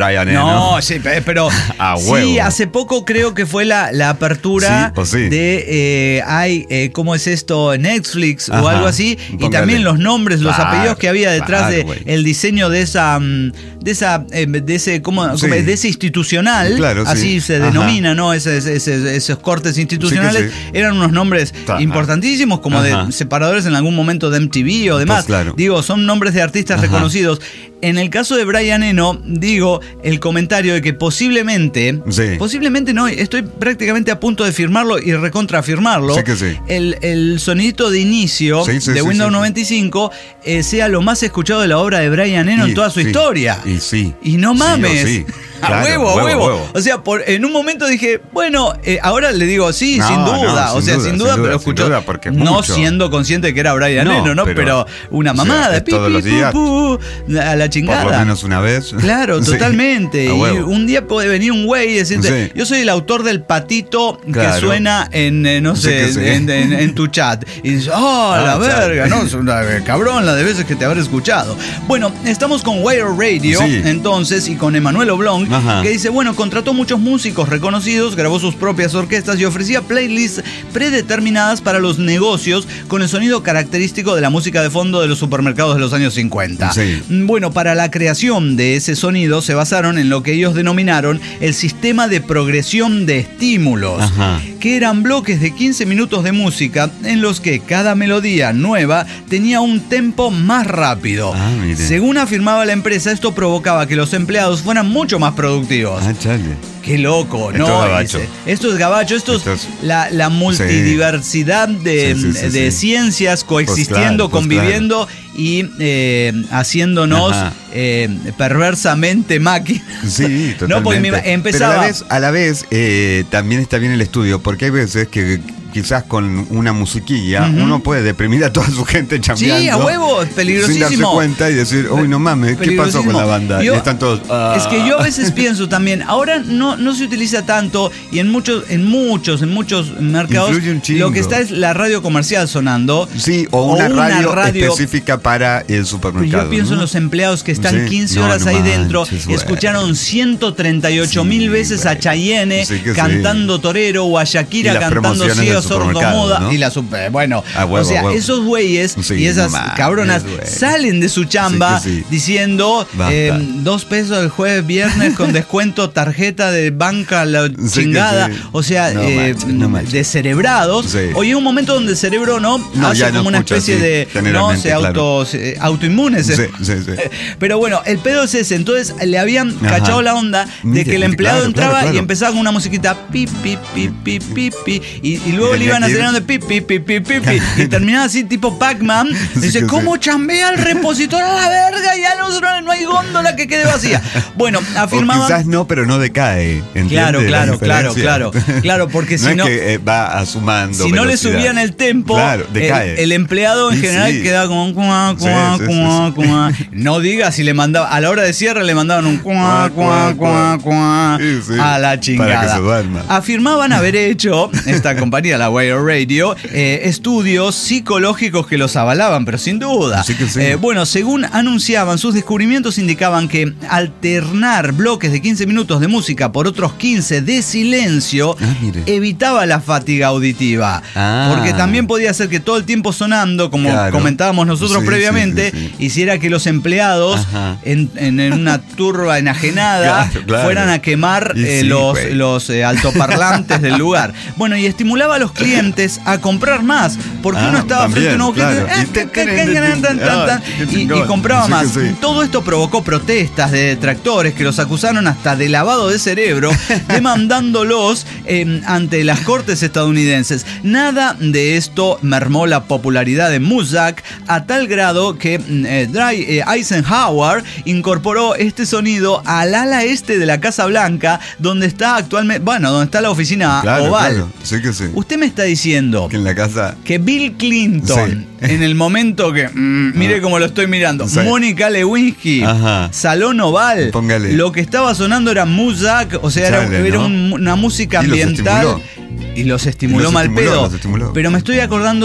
Brian Eno. No, sí, pero A sí, huevo. hace poco creo que fue la, la apertura Sí, o sí. de eh, hay, eh, ¿cómo es esto? Netflix o Ajá, algo así. Y póngale. también los nombres, los Par, apellidos que había detrás par, de güey. el diseño de esa mm, de esa eh, de ese ¿cómo, Sí. cómo- de ese institucional, Claro, sí. así se Ajá. denomina, ¿no? Ese- ese- esos cortes institucionales sí. eran unos nombres Ajá. importantísimos como Ajá. de separadores en algún momento de M T V o demás. Pues claro. Digo, son nombres de artistas Ajá. reconocidos. En el caso de Brian Eno, digo el comentario de que posiblemente, Sí. posiblemente no, estoy prácticamente a punto de firmarlo y recontrafirmarlo. Sí que sí. El, el sonidito de inicio Sí, sí, de sí, Windows sí, sí. noventa y cinco eh, sea lo más escuchado de la obra de Brian Eno Y en toda su sí, historia. y sí. Y no Sí o mames. sí. A Claro, huevo, a huevo, huevo. huevo. O sea, por, en un momento dije, bueno, eh, ahora le digo sí, No, sin duda. no, o sin sea, duda, sin sin duda, duda, pero sin escuchó. duda, porque es no mucho. siendo consciente que era Brian No, Eno, ¿no? Pero, pero, una o sea, mamada. es pi, todos pi, los pu, días. pu, a la chingada. Por lo menos una vez. Claro, Sí. totalmente. A Y huevo. un día puede venir un güey y decirte, Sí. yo soy el autor del patito Claro. que suena en, eh, no Sí sé, que sí. en, en- en tu chat. Y dices, oh, Ah, la chat. verga, ¿no? Es una, eh, cabrón la de veces que te habré escuchado. Bueno, estamos con Wire Radio, Sí. entonces, y con Emanuel Oblong, Ajá. que dice, bueno, contrató muchos músicos reconocidos, grabó sus propias orquestas y ofrecía playlists predeterminadas para los negocios con el sonido característico de la música de fondo de los supermercados de los años cincuenta. Sí. Bueno, para la creación de ese sonido se basaron en lo que ellos denominaron el sistema de progresión de estímulos, Ajá. que eran bloques de quince minutos de música en los que cada melodía nueva tenía un tempo más rápido. Ah, mire. Según afirmaba la empresa, esto provocaba que los empleados fueran mucho más productivos. Ah, chale. Qué loco, Esto ¿no? es gabacho. Dice, esto es gabacho, esto, Esto es es- la, la multidiversidad de, Sí, sí, sí, de sí. ciencias coexistiendo, Pues claro, pues conviviendo y eh, haciéndonos Ajá. eh, perversamente máquinas. Sí, totalmente. No, porque me iba- empezaba. Pero a la vez, a la vez eh, también está bien el estudio, porque hay veces que quizás con una musiquilla Ujú. uno puede deprimir a toda su gente chambeando. Sí, a huevo, es peligrosísimo. Sin darse cuenta y decir, uy, no mames, ¿qué pasó con la banda? Yo- y están todos. "Ah". Es que yo a veces pienso también, ahora no, no se utiliza tanto y en muchos, en muchos, en muchos mercados Influye un chingo. lo que está es la radio comercial sonando. Sí, o una, radio, específica para el Pero supermercado. yo pienso ¿no? en los empleados que están Sí. quince No, horas no ahí dentro, manches, güey. escucharon ciento treinta y ocho mil Sí, veces a güey. Chayanne Sí que sí. cantando Torero o a Shakira Y las cantando promociones Ciego del Sordo supermercado, Moda ¿no? y la super, bueno, A huevo, o sea, a huevo. esos güeyes Sí, y esas no mames, cabronas güey. salen de su chamba Sí que sí. diciendo Basta. eh, dos pesos el jueves viernes con descuento tarjeta de banca la que chingada, sí. o sea, No eh, manches, no manches. descerebrados. Sí. O llega un momento donde el cerebro no, No, hace ya como no una escucha, especie sí, de no generalmente, se claro. auto se- autoinmune se- Sí, sí, sí. pero bueno, el pedo es ese. Entonces le habían Ajá. cachado la onda de Mire, que el empleado claro, entraba claro, claro. y empezaba con una musiquita pi, pi, pi, pi, pi, pi. Y, y luego Y le tenía iban que ir- acelerando de pi, pi, pi, pi, pi, pi. Y terminaba así tipo Pac-Man. Sí Dice, que ¿cómo sí. chambea el repositor a la verga? Ya no, no hay góndola que quede vacía. Bueno, O afirmaban... quizás no, pero no decae. ¿entiende Claro, la claro, claro, diferencia? claro. Claro, porque si no no- es que eh, va a sumando Si no le velocidad. subían el tempo, Claro, el, decae. el empleado en Y general sí. quedaba como un cuá, cuá, Sí, sí, cuá, sí, cuá. No diga si le mandaba, a la hora de cierre le mandaban un cuá, cuá, cuá, cuá, Sí, sí. a la chingada. Para que se duerma. Afirmaban haber hecho, esta compañía, la Wire Radio, eh, estudios psicológicos que los avalaban, pero sin duda. Sí que sí. Eh, bueno, según anunciaban, sus descubrimientos indicaban que alternar bloques de quince minutos de música por otros quince de silencio Ah, mire. evitaba la fatiga auditiva. Ah. Porque también podía ser que todo el tiempo sonando, como Claro. comentábamos nosotros Sí, previamente, sí, sí, sí. hiciera que los empleados Ajá. en, en- en una turba enajenada Claro, claro. fueran a quemar Y eh, sí, los, güey. los eh, altoparlantes del lugar. Bueno, y estimulaba a los clientes a comprar más, porque Ah, uno estaba también, frente a un objeto claro. ah, Y ca- te- ca- ca- tan, tan, tan, tan, qué y- y chingón. compraba Sí más. que sí. Todo esto provocó protestas de detractores que los acusaron hasta de lavado de cerebro, demandándolos eh, ante las cortes estadounidenses. Nada de esto mermó la popularidad de Muzak a tal grado que eh, Dry, eh, Eisenhower incorporó este sonido al ala este de la Casa Blanca, donde está actualmente, bueno, donde está la oficina Claro, oval. claro. Sí que sí. Usted me está diciendo Que en la casa. que Bill Clinton, Sí. en el momento que, mm, mire cómo lo estoy mirando, Sí. Mónica Lewinsky, Ajá. Salón Oval, Póngale. lo que estaba sonando era Muzak, o sea, era, Chale, era ¿no? un- una música Y los ambiental. estimuló. Y los estimuló Los mal estimuló, pedo. los estimuló. Pero me estoy acordando de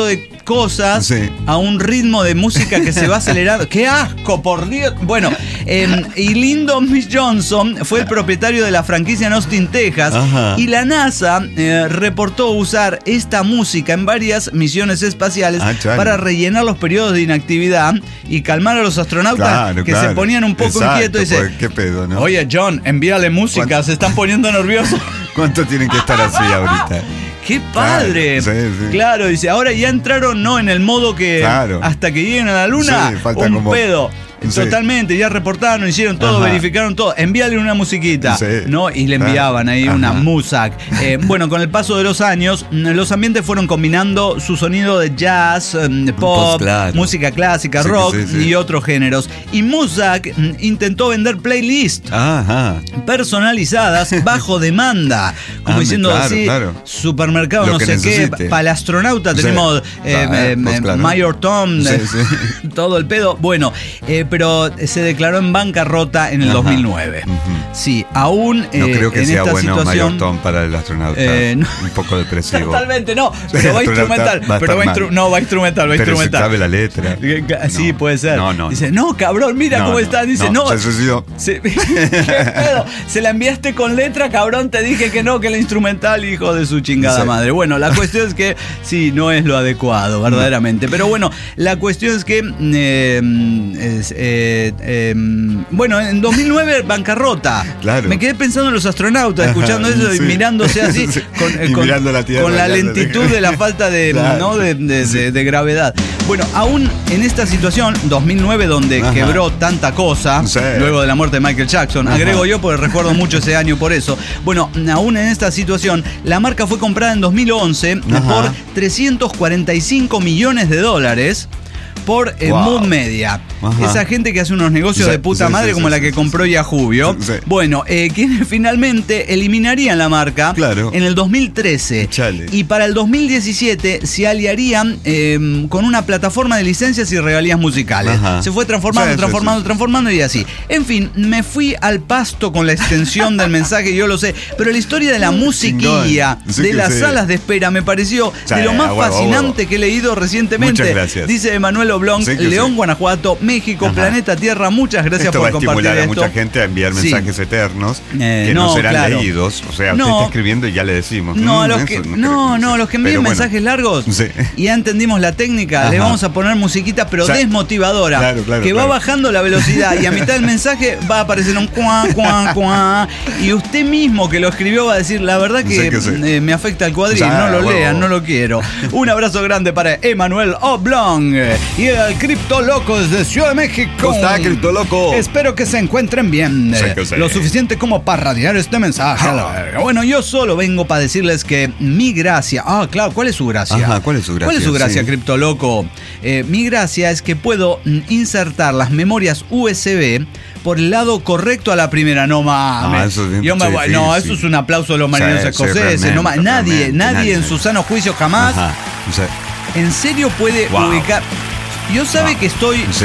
cosas Sí. a un ritmo de música que se va acelerando. ¡Qué asco, por Dios! Bueno, eh, y Lyndon B. Johnson fue el propietario de la franquicia en Austin, Texas. Ajá. Y la NASA eh, reportó usar esta música en varias misiones espaciales Ah, chale. para rellenar los periodos de inactividad y calmar a los astronautas Claro, que claro. se ponían un poco Exacto, inquietos. Y dice, porque qué pedo, ¿no? oye, John, envíale música, ¿Cuánto? se están poniendo nerviosos. ¿Cuánto tienen que estar así ahorita? ¡Qué padre! Claro, sí, sí. Claro, dice, ahora ya entraron, ¿no? En el modo que Claro. hasta que lleguen a la luna, Sí, falta un como- pedo. Sí. Totalmente, ya reportaron, hicieron todo, Ajá. verificaron todo. Envíale una musiquita, Sí. ¿no? Y le Claro. enviaban ahí Ajá. una musac. Eh, bueno, con el paso de los años, los ambientes fueron combinando su sonido de jazz, eh, pop, Pues claro. música clásica, Sí, rock sí, sí. y otros géneros. Y Muzak mm, intentó vender playlists Ajá. personalizadas bajo demanda, como Ah, diciendo claro, así, claro. supermercado Lo no que sé qué, necesite. para el astronauta Sí. tenemos eh, Claro, eh, pues eh, claro. Mayor Tom, Sí, eh, sí. todo el pedo. Bueno, eh, pero se declaró en bancarrota en el Ajá. dos mil nueve. Ujú. Sí, aún No eh, creo que en sea esta bueno situación. Mayor Tom para el astronauta. Eh, no. Un poco depresivo. Totalmente no, pero va el astronauta instrumental, va a pero va estar instru- mal. no, va instrumental, va Pero se instrumental. sabe la letra. Sí, No. puede ser. No, no. Dice, no, cabrón, mira No, cómo no, está. Dice, no, no. se suicidó. Se, ¿Qué pedo? Se la enviaste con letra, cabrón. Te dije que no, que la instrumental, hijo de su chingada Sí. madre. Bueno, la cuestión es que sí, no es lo adecuado, verdaderamente. Pero bueno, la cuestión es que. eh, es, eh, eh, bueno, en dos mil nueve, bancarrota. Claro. Me quedé pensando en los astronautas, Ajá, escuchando eso y sí. mirándose así, Sí. con, eh, Y con- mirando la Tierra, con la mirando- lentitud de la falta de, Claro. ¿no? de, de- de- de gravedad. Bueno, aún en esta situación, dos mil nueve, donde Ajá. quebró tanta cosa, Sí. luego de la muerte de Michael Jackson, Ajá. agrego yo porque recuerdo mucho ese año por eso. Bueno, aún en esta situación, la marca fue comprada en dos mil once Ajá. por trescientos cuarenta y cinco millones de dólares por eh, Wow. Mood Media. Ajá. Esa gente que hace unos negocios Sí, de puta sí, madre sí, como sí, la sí, que sí, compró sí. Yahoo, ¿vio? Sí, sí. Bueno, eh, quienes finalmente eliminarían la marca Claro. en el dos mil trece. Chale. Y para el dos mil diecisiete se aliarían eh, con una plataforma de licencias y regalías musicales. Ajá. Se fue transformando, Sí, sí, transformando, sí. transformando y así. En fin, me fui al pasto con la extensión del mensaje, yo lo sé. Pero la historia de la musiquilla, Chingón. Sí de que las sí. salas de espera, me pareció Sí, de lo más a huevo, a fascinante huevo. que he leído recientemente. Muchas gracias. Dice Emanuel Oblong, Sí que León, sí. Guanajuato, México, Ajá. Planeta Tierra. Muchas gracias Esto por va a compartir estimular a esto. mucha gente a enviar Sí. mensajes eternos Eh, que no, no, serán claro. leídos. O sea, No. usted está escribiendo y ya le decimos. No, a Mm, los eso que, creo no, que no, sea. los que envíen Pero bueno. mensajes largos Sí. y ya entendimos la técnica, Ajá. le vamos a poner musiquita pero O sea, desmotivadora, claro, claro, que va claro. bajando la velocidad y a mitad del mensaje va a aparecer un cuá, cuá, cuá y usted mismo que lo escribió va a decir, la verdad que, Sí que sí. eh, me afecta el cuadril, Ya, no lo huevo. lean, no lo quiero. Un abrazo grande para Emanuel Oblong y el Cripto Loco desde Ciudad de México. ¿Cómo está, Cripto Loco? Espero que se encuentren bien. Sí eh, que sí. Lo suficiente como para radiar este mensaje. a la verga. Bueno, yo solo vengo para decirles que mi gracia. Ah, claro, ¿cuál es su gracia? Ajá, ¿cuál es su ¿Cuál es gracia? su gracia, Sí. Cripto Loco? Eh, mi gracia es que puedo mm, insertar las memorias U S B por el lado correcto a la primera. No mames. Ah, eso es bien Yo me voy- difícil. No, eso es un aplauso de los marineros Sí, sí, escoceses. no ma- realmente, nadie, realmente, nadie, nadie. en su sano juicio jamás Ajá. O sea, en serio puede Wow. ubicar. Yo sabe Wow. que estoy sí.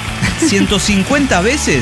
ciento cincuenta veces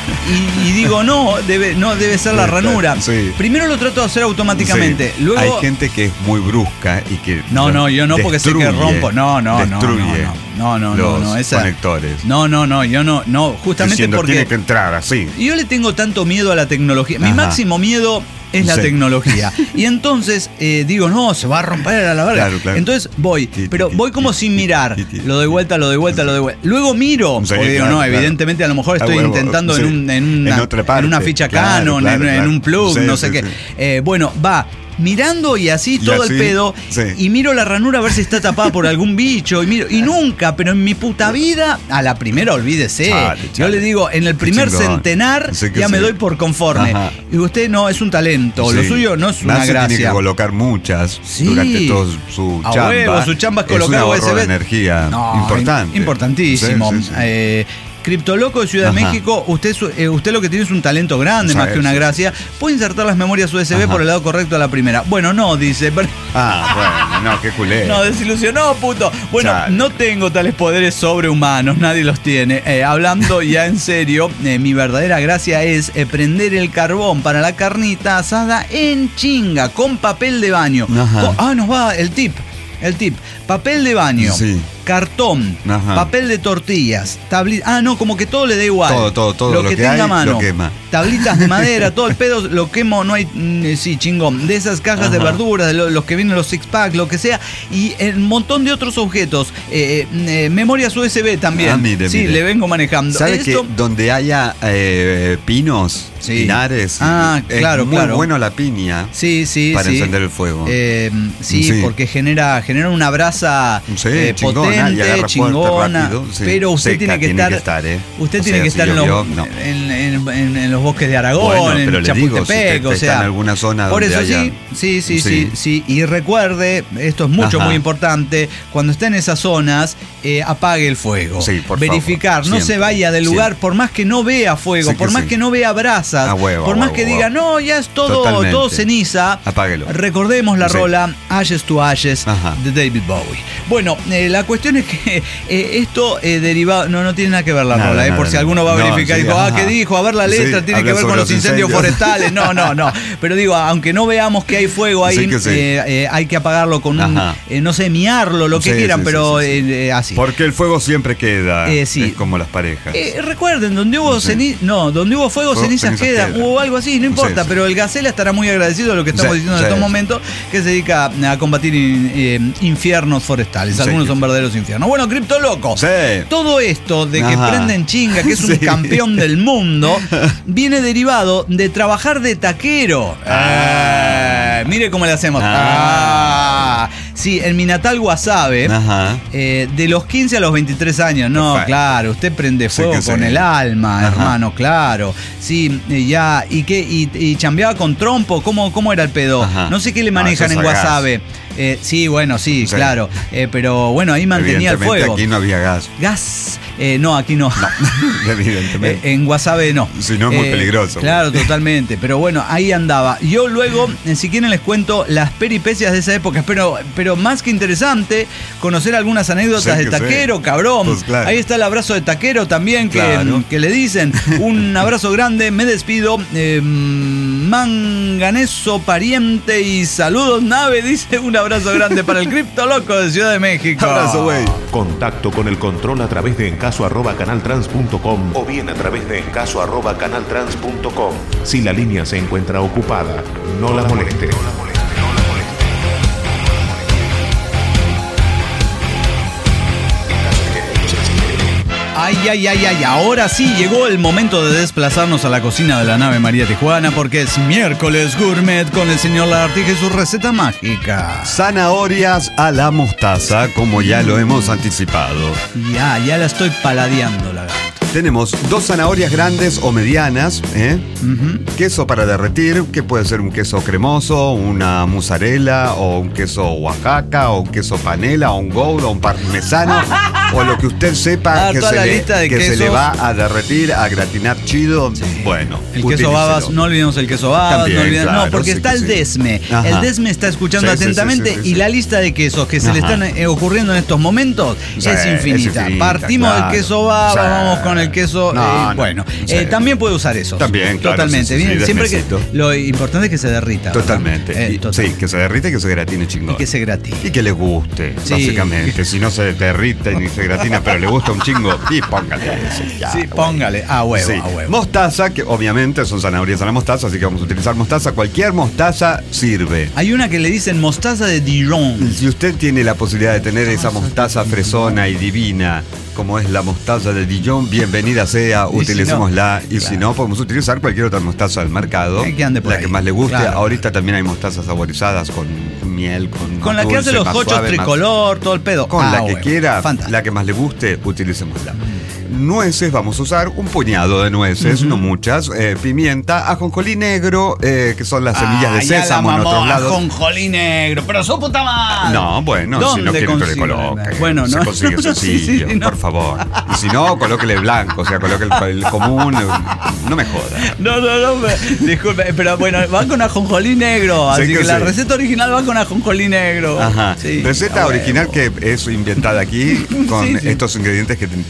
y, y digo no debe no debe ser la Sí, claro, ranura. sí. Primero lo trato de hacer automáticamente, Sí. luego Hay gente que es muy brusca y que. no no yo no porque sé que destruye, rompo no no no destruye no no no no los no esa conectores. no no no yo no no justamente Diciendo, porque tiene que entrar así. yo le tengo tanto miedo a la tecnología. Mi Ajá. máximo miedo es la Sí. tecnología. Y entonces eh, digo, no, se va a romper a la verga. Claro, claro. Entonces voy, Ti, ti, pero ti, voy como ti, sin ti, mirar. ti, ti, ti. Lo doy vuelta, lo doy vuelta, lo doy vuelta. Luego miro. Sí, porque digo, claro, no, claro. evidentemente a lo mejor A estoy huevo, intentando sí. en, un, en, una, En otra parte. en una ficha Claro, Canon, claro, en, en claro. un plug, Sí, no sí, sé qué. sí. Eh, bueno, va. Mirando y así Y todo así, el pedo sí. y miro la ranura a ver si está tapada por algún bicho y miro y nunca, pero en mi puta vida a la primera olvídese. Chale, Yo chale. le digo, en el Qué primer chingón. centenar Sí que ya me sí. doy por conforme. Ajá. Y usted no, es un talento. Lo Sí. suyo no es Más una se tiene que gracia. colocar muchas Sí. durante todo su A chamba. huevo, su chamba es un colocar ahorro U S B. de energía No, importante. im- Importantísimo. Sí, sí, sí. Eh, Criptoloco de Ciudad de Ajá. México, usted, su- eh, usted lo que tiene es un talento grande, Sí, más que una sí, gracia. Puede insertar las memorias U S B Ajá. por el lado correcto a la primera. Bueno, no, dice. pero- Ah, bueno, no, qué culé. No, desilusionó, puto. Bueno, Chale. no tengo tales poderes sobrehumanos, nadie los tiene. Eh, hablando ya en serio, eh, mi verdadera gracia es eh, prender el carbón para la carnita asada en chinga, con papel de baño. Ajá. Con- ah, nos va el tip. el tip. Papel de baño, Sí. cartón, Ajá. papel de tortillas, tablitas. Ah, no, como que todo le da igual. Todo, todo, todo Lo lo que, que tenga hay, a mano. lo quema. Tablitas de madera, todo el pedo lo quemo, no hay. mm, Sí, chingón. De esas cajas de Ajá. verduras, de lo- los que vienen los six pack, lo que sea. Y un montón de otros objetos. Eh, eh, memorias U S B también. Ah, mire, sí, mire. le vengo manejando. ¿Sabe Esto- que donde haya eh, pinos, Sí. pinares, Ah, claro, es muy claro. bueno la piña Sí, sí, para sí. encender el fuego? Eh, sí, Sí. porque genera, genera una brasa Sí, eh, chingona, y potente, agarra fuerte, chingona. rápido, sí. Pero usted Seca tiene que tiene estar. que estar, ¿eh? Usted O tiene sea, que si estar en los, llovió, no. en, en- en- en los bosques de Aragón, Bueno, en pero le digo, si Chapultepec, usted o está sea. en alguna zona por donde eso haya- sí, sí, sí, sí, Sí. sí. Y recuerde, esto es mucho, Ajá. muy importante, cuando esté en esas zonas, eh, apague el fuego. Sí, por Verificar, favor, no se siempre, vaya del lugar, siempre. por más que no vea fuego, Sí que por más sí. que no vea brasas, A huevo, por a más huevo, que a diga, huevo. no, ya es todo, Totalmente. todo ceniza. Apáguelo. Recordemos la Sí. rola Ashes to Ashes Ajá. de David Bowie. Bueno, eh, la cuestión es que eh, esto eh, derivado, no, no tiene nada que ver la Nada, rola, eh, nada, por si nada. alguno va a No, verificar y sí, dijo, ah, ajá. ¿qué dijo? A ver la letra, Sí, tiene que habla ver con sobre los los incendios, incendios. forestales. No, no, no. Pero digo, aunque no veamos que hay fuego ahí, Sí que sí. eh, eh, hay que apagarlo con un, Ajá. eh, no sé, miarlo, lo que Sí, quieran, sí, pero sí, sí, sí. eh, eh, así. Porque el fuego siempre queda. Eh, sí. Es como las parejas. Eh, recuerden, donde hubo Sí. ceni no, donde hubo fuego, Fuego, cenizas, cenizas quedan, quedan. o algo así, no importa, Sí, sí. pero el Gacela estará muy agradecido de lo que estamos Sí, diciendo en sí, estos sí. momentos, que se dedica a combatir in- eh, infiernos forestales. Sí, Algunos sí. son verdaderos infiernos. Bueno, Cripto Loco. Sí. Todo esto de que Ajá. prenden chinga, que es un Sí. campeón del mundo, viene derivado de trabajar de taquero. Ah, mire cómo le hacemos. Ah. Ah. Sí, en mi natal Guasave. Ajá. Eh, de los quince a los veintitrés años, no, Perfecto. claro, usted prende Sí fuego que sí. con el alma, Ajá. hermano, claro. Sí, eh, ya, ¿y qué? ¿Y, y chambeaba con trompo? ¿Cómo, cómo era el pedo? Ajá. No sé qué le No, manejan eso en es a gas. Guasave. Eh, sí, bueno, sí, Sí. claro. Eh, pero bueno, ahí mantenía el Evidentemente fuego. aquí no había gas. Gas. Eh, no, aquí no. Evidentemente. Eh, en Guasave no. Si no es muy peligroso. Claro, totalmente. Pero bueno, ahí andaba. Yo luego, eh, si quieren, les cuento las peripecias de esa época. Pero, pero más que interesante, conocer algunas anécdotas Sí de que sí. taquero, cabrón. Pues claro. Ahí está el abrazo de taquero también, que, Claro. que le dicen. Un abrazo grande, me despido. Eh, manganeso, pariente y saludos, nave. Dice un abrazo grande para el Cripto Loco de Ciudad de México. Abrazo, güey. Contacto con el control a través de encaso arroba canaltrans punto com o bien a través de encaso arroba canaltrans punto com. Si la línea se encuentra ocupada, no la moleste. Ay, ay, ay, ay, ahora sí llegó el momento de desplazarnos a la cocina de la nave María Tijuana porque es miércoles gourmet con el señor Lagartija y su receta mágica. Zanahorias a la mostaza, como ya lo hemos anticipado. Ya, ya la estoy paladeando, lagarto. Tenemos dos zanahorias grandes o medianas, ¿eh? Ujú. Queso para derretir, que puede ser un queso cremoso, una mozzarella, o un queso Oaxaca, o un queso panela, o un gouda, o un parmesano, o lo que usted sepa Ah, que, toda se la le, lista de que se quesos. le va a derretir, a gratinar chido. Bueno, El queso utilícelo. babas, no olvidemos el queso babas, También, no olvidemos, claro, no, porque sí está que el sí. desme. Ajá. El desme está escuchando Sí, sí, sí, atentamente sí, sí, y sí. la lista de quesos que se le Ajá. están eh, ocurriendo en estos momentos Sí, es, infinita. es infinita, Partimos claro. del queso baba, Sí. vamos con el queso. No, eh, no, bueno, sí. eh, también puede usar eso. También, claro, Totalmente. sí, sí, Bien, sí, siempre que desmecito. lo importante es que se derrita. ¿verdad? Totalmente. Eh, Y- total. Sí, que se derrite y que se gratine chingón. Y que se gratine. Y que le guste, Sí. básicamente. Si no se derrite ni se gratina, pero le gusta un chingo, y póngale ese ya, Sí, güey. póngale. A huevo, Sí. a huevo. Mostaza, que obviamente son zanahorias a la mostaza, así que vamos a utilizar mostaza. Cualquier mostaza sirve. Hay una que le dicen mostaza de Dijon. Si usted tiene la posibilidad de tener esa mostaza fresona y divina, como es la mostaza de Dijon, bienvenida sea, Y si utilicémosla. no, y si claro. no, podemos utilizar cualquier otra mostaza del mercado, Eh, que ande por la ahí. que más le guste. Claro. Ahorita también hay mostazas saborizadas con miel, con Con más la que hace dulce, los más hochos suave, más- tricolor, todo el pedo. Con Ah, la que huevo. quiera, Fantástico. la que más le guste, utilicémosla. Nueces, vamos a usar un puñado de nueces, Ujú. no muchas. Eh, pimienta, ajonjolí negro, eh, que son las semillas Ah, de ya la sésamo en mamó, otros lados. ajonjolí negro, pero su puta madre. No, bueno, si ¿Dónde no quiere que le consigue? coloque. Bueno, se no. consigue Sí, sencillo, sí, no. por favor. Y si no, colóquele blanco, o sea, coloque el, el común. No me joda. No, no, no, me- disculpe, pero bueno, va con ajonjolí negro, Sí así que que la sí. receta original va con ajonjolí negro. Ajá. Sí, Receta a original huevo. que es inventada aquí con Sí, sí. estos ingredientes que ten- teníamos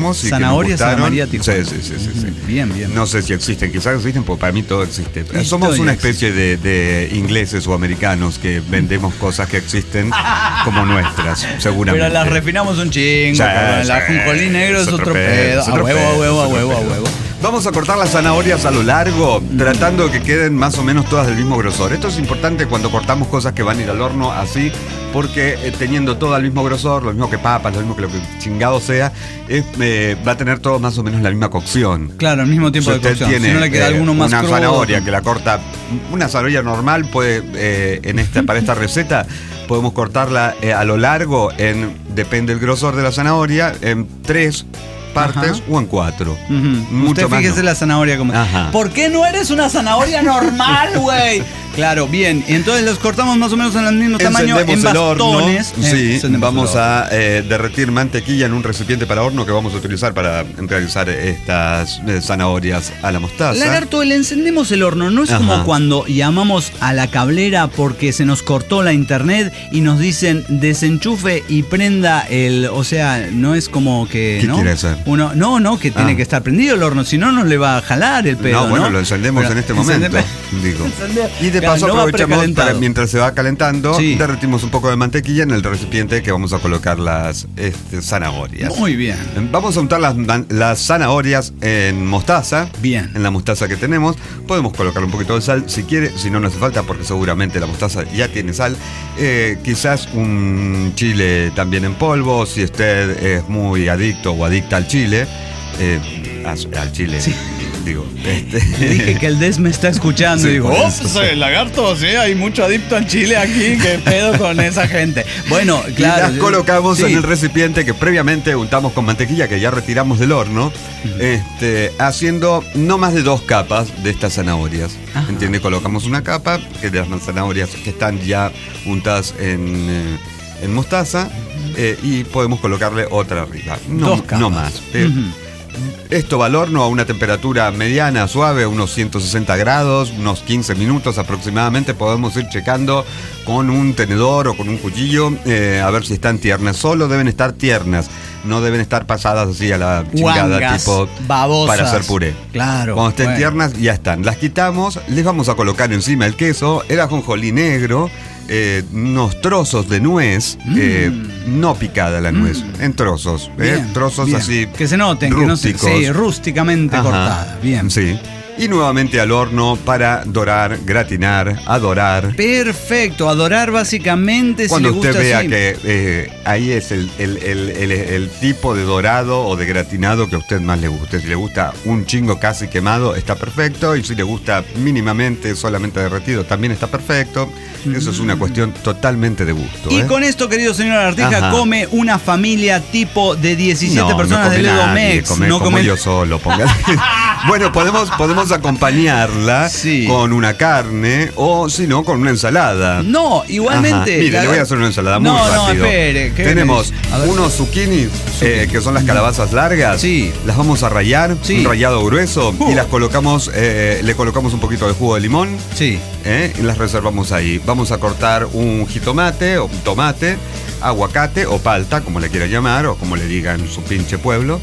tenemos y Zanahorias que nos a la gustaron. María Tijuana. Sí, sí, sí, sí, sí. Bien, bien. No sé si existen, quizás existen, porque para mí todo existe. Somos Historia una especie de, de ingleses o americanos que vendemos cosas que existen como nuestras, seguramente. Pero las refinamos un chingo. Sí, cabrón. sí, La ajonjolí negro es otro pedo. es A otro huevo, pedo, a huevo, a es otro huevo, a pedo. huevo. Vamos a cortar las zanahorias a lo largo, tratando de que queden más o menos todas del mismo grosor. Esto es importante cuando cortamos cosas que van a ir al horno así, porque eh, teniendo todo al mismo grosor, lo mismo que papas, lo mismo que lo que chingado sea, es, eh, va a tener todo más o menos la misma cocción. Claro, al mismo tiempo Si de usted cocción. tiene Si no le queda eh, alguno más una crudo. zanahoria que la corta, una zanahoria normal puede eh, en esta para esta receta podemos cortarla eh, a lo largo en, depende del grosor de la zanahoria, en tres partes Ajá. o en cuatro. Ujú. Mucho Usted más fíjese no. la zanahoria como. Ajá. ¿Por qué no eres una zanahoria normal, güey? Claro, bien. Entonces los cortamos más o menos en el mismo tamaño, en Encendemos el horno. bastones. Eh, Sí, encendemos vamos el horno. a eh, derretir mantequilla en un recipiente para horno que vamos a utilizar para realizar estas eh, zanahorias a la mostaza. Lagarto, el encendemos el horno no es Ajá. como cuando llamamos a la cablera porque se nos cortó la internet y nos dicen desenchufe y prenda el, o sea, no es como que, ¿Qué ¿no? quiere hacer? Uno, no, no, que tiene Ah. que estar prendido el horno, si no nos le va a jalar el pedo, No, bueno, ¿no? lo encendemos Pero en este momento, encende- digo. encende- Y de Claro, paso no va aprovechamos precalentado. para, mientras se va calentando, Sí. derretimos un poco de mantequilla en el recipiente que vamos a colocar las este, zanahorias. Muy bien. Vamos a untar las, man- las zanahorias en mostaza. Bien. En la mostaza que tenemos. Podemos colocar un poquito de sal si quiere, si no, no hace falta porque seguramente la mostaza ya tiene sal. Eh, quizás un chile también en polvo, si usted es muy adicto o adicta al chile. eh, a- al chile, Sí. digo. Este, Le dije que el Des me está escuchando Sí, y digo, por oh, eso. pues, el lagarto, sí, hay mucho adicto al chile aquí, qué pedo con esa gente. Bueno, claro. Y las colocamos sí. en el recipiente que previamente untamos con mantequilla que ya retiramos del horno, este, haciendo no más de dos capas de estas zanahorias. Ajá. ¿Entiende? Colocamos una capa que de las zanahorias que están ya untadas en, eh, en mostaza eh, y podemos colocarle otra arriba. No, Dos capas. no más. Eh, Ujú. Esto va al horno a una temperatura mediana, suave, unos ciento sesenta grados, unos quince minutos aproximadamente. Podemos ir checando con un tenedor o con un cuchillo eh, a ver si están tiernas. Solo deben estar tiernas, no deben estar pasadas así a la chingada, Guangas, tipo babosas. para hacer puré. Claro. Cuando estén bueno. tiernas, ya están. Las quitamos, les vamos a colocar encima el queso, el ajonjolí negro, eh, unos trozos de nuez, eh, no picada la nuez, en trozos, eh, Bien, trozos bien. así. Que se noten, que no se, rústicos. sí, rústicamente Ajá. cortada. Bien. Sí. Y nuevamente al horno para dorar, gratinar, adorar. Perfecto, adorar básicamente Cuando si le usted gusta vea así. que eh, ahí es el, el- el- el- el tipo de dorado o de gratinado que a usted más le guste. Si le gusta un chingo casi quemado, está perfecto. Y si le gusta mínimamente, solamente derretido, también está perfecto. Eso es una cuestión totalmente de gusto. Y ¿eh? con esto, querido señor Artija, Ajá. come una familia tipo de diecisiete No, personas no come de Lego nadie, Mex. come no como come yo solo, póngale. Bueno, podemos, podemos acompañarla Sí. con una carne o si no, con una ensalada. No, igualmente. Ajá. Mire, la- le voy a hacer una ensalada muy no, rápido. No, espere. ¿qué Tenemos me dice? A ver. unos zucchinis, eh, que son las calabazas largas. Sí. Las vamos a rallar, Sí. un rallado grueso, Uh. y las colocamos, eh, le colocamos un poquito de jugo de limón. Sí. ¿eh? Y las reservamos ahí. Vamos a cortar un jitomate o un tomate, aguacate o palta, como le quiera llamar, o como le diga en su pinche pueblo.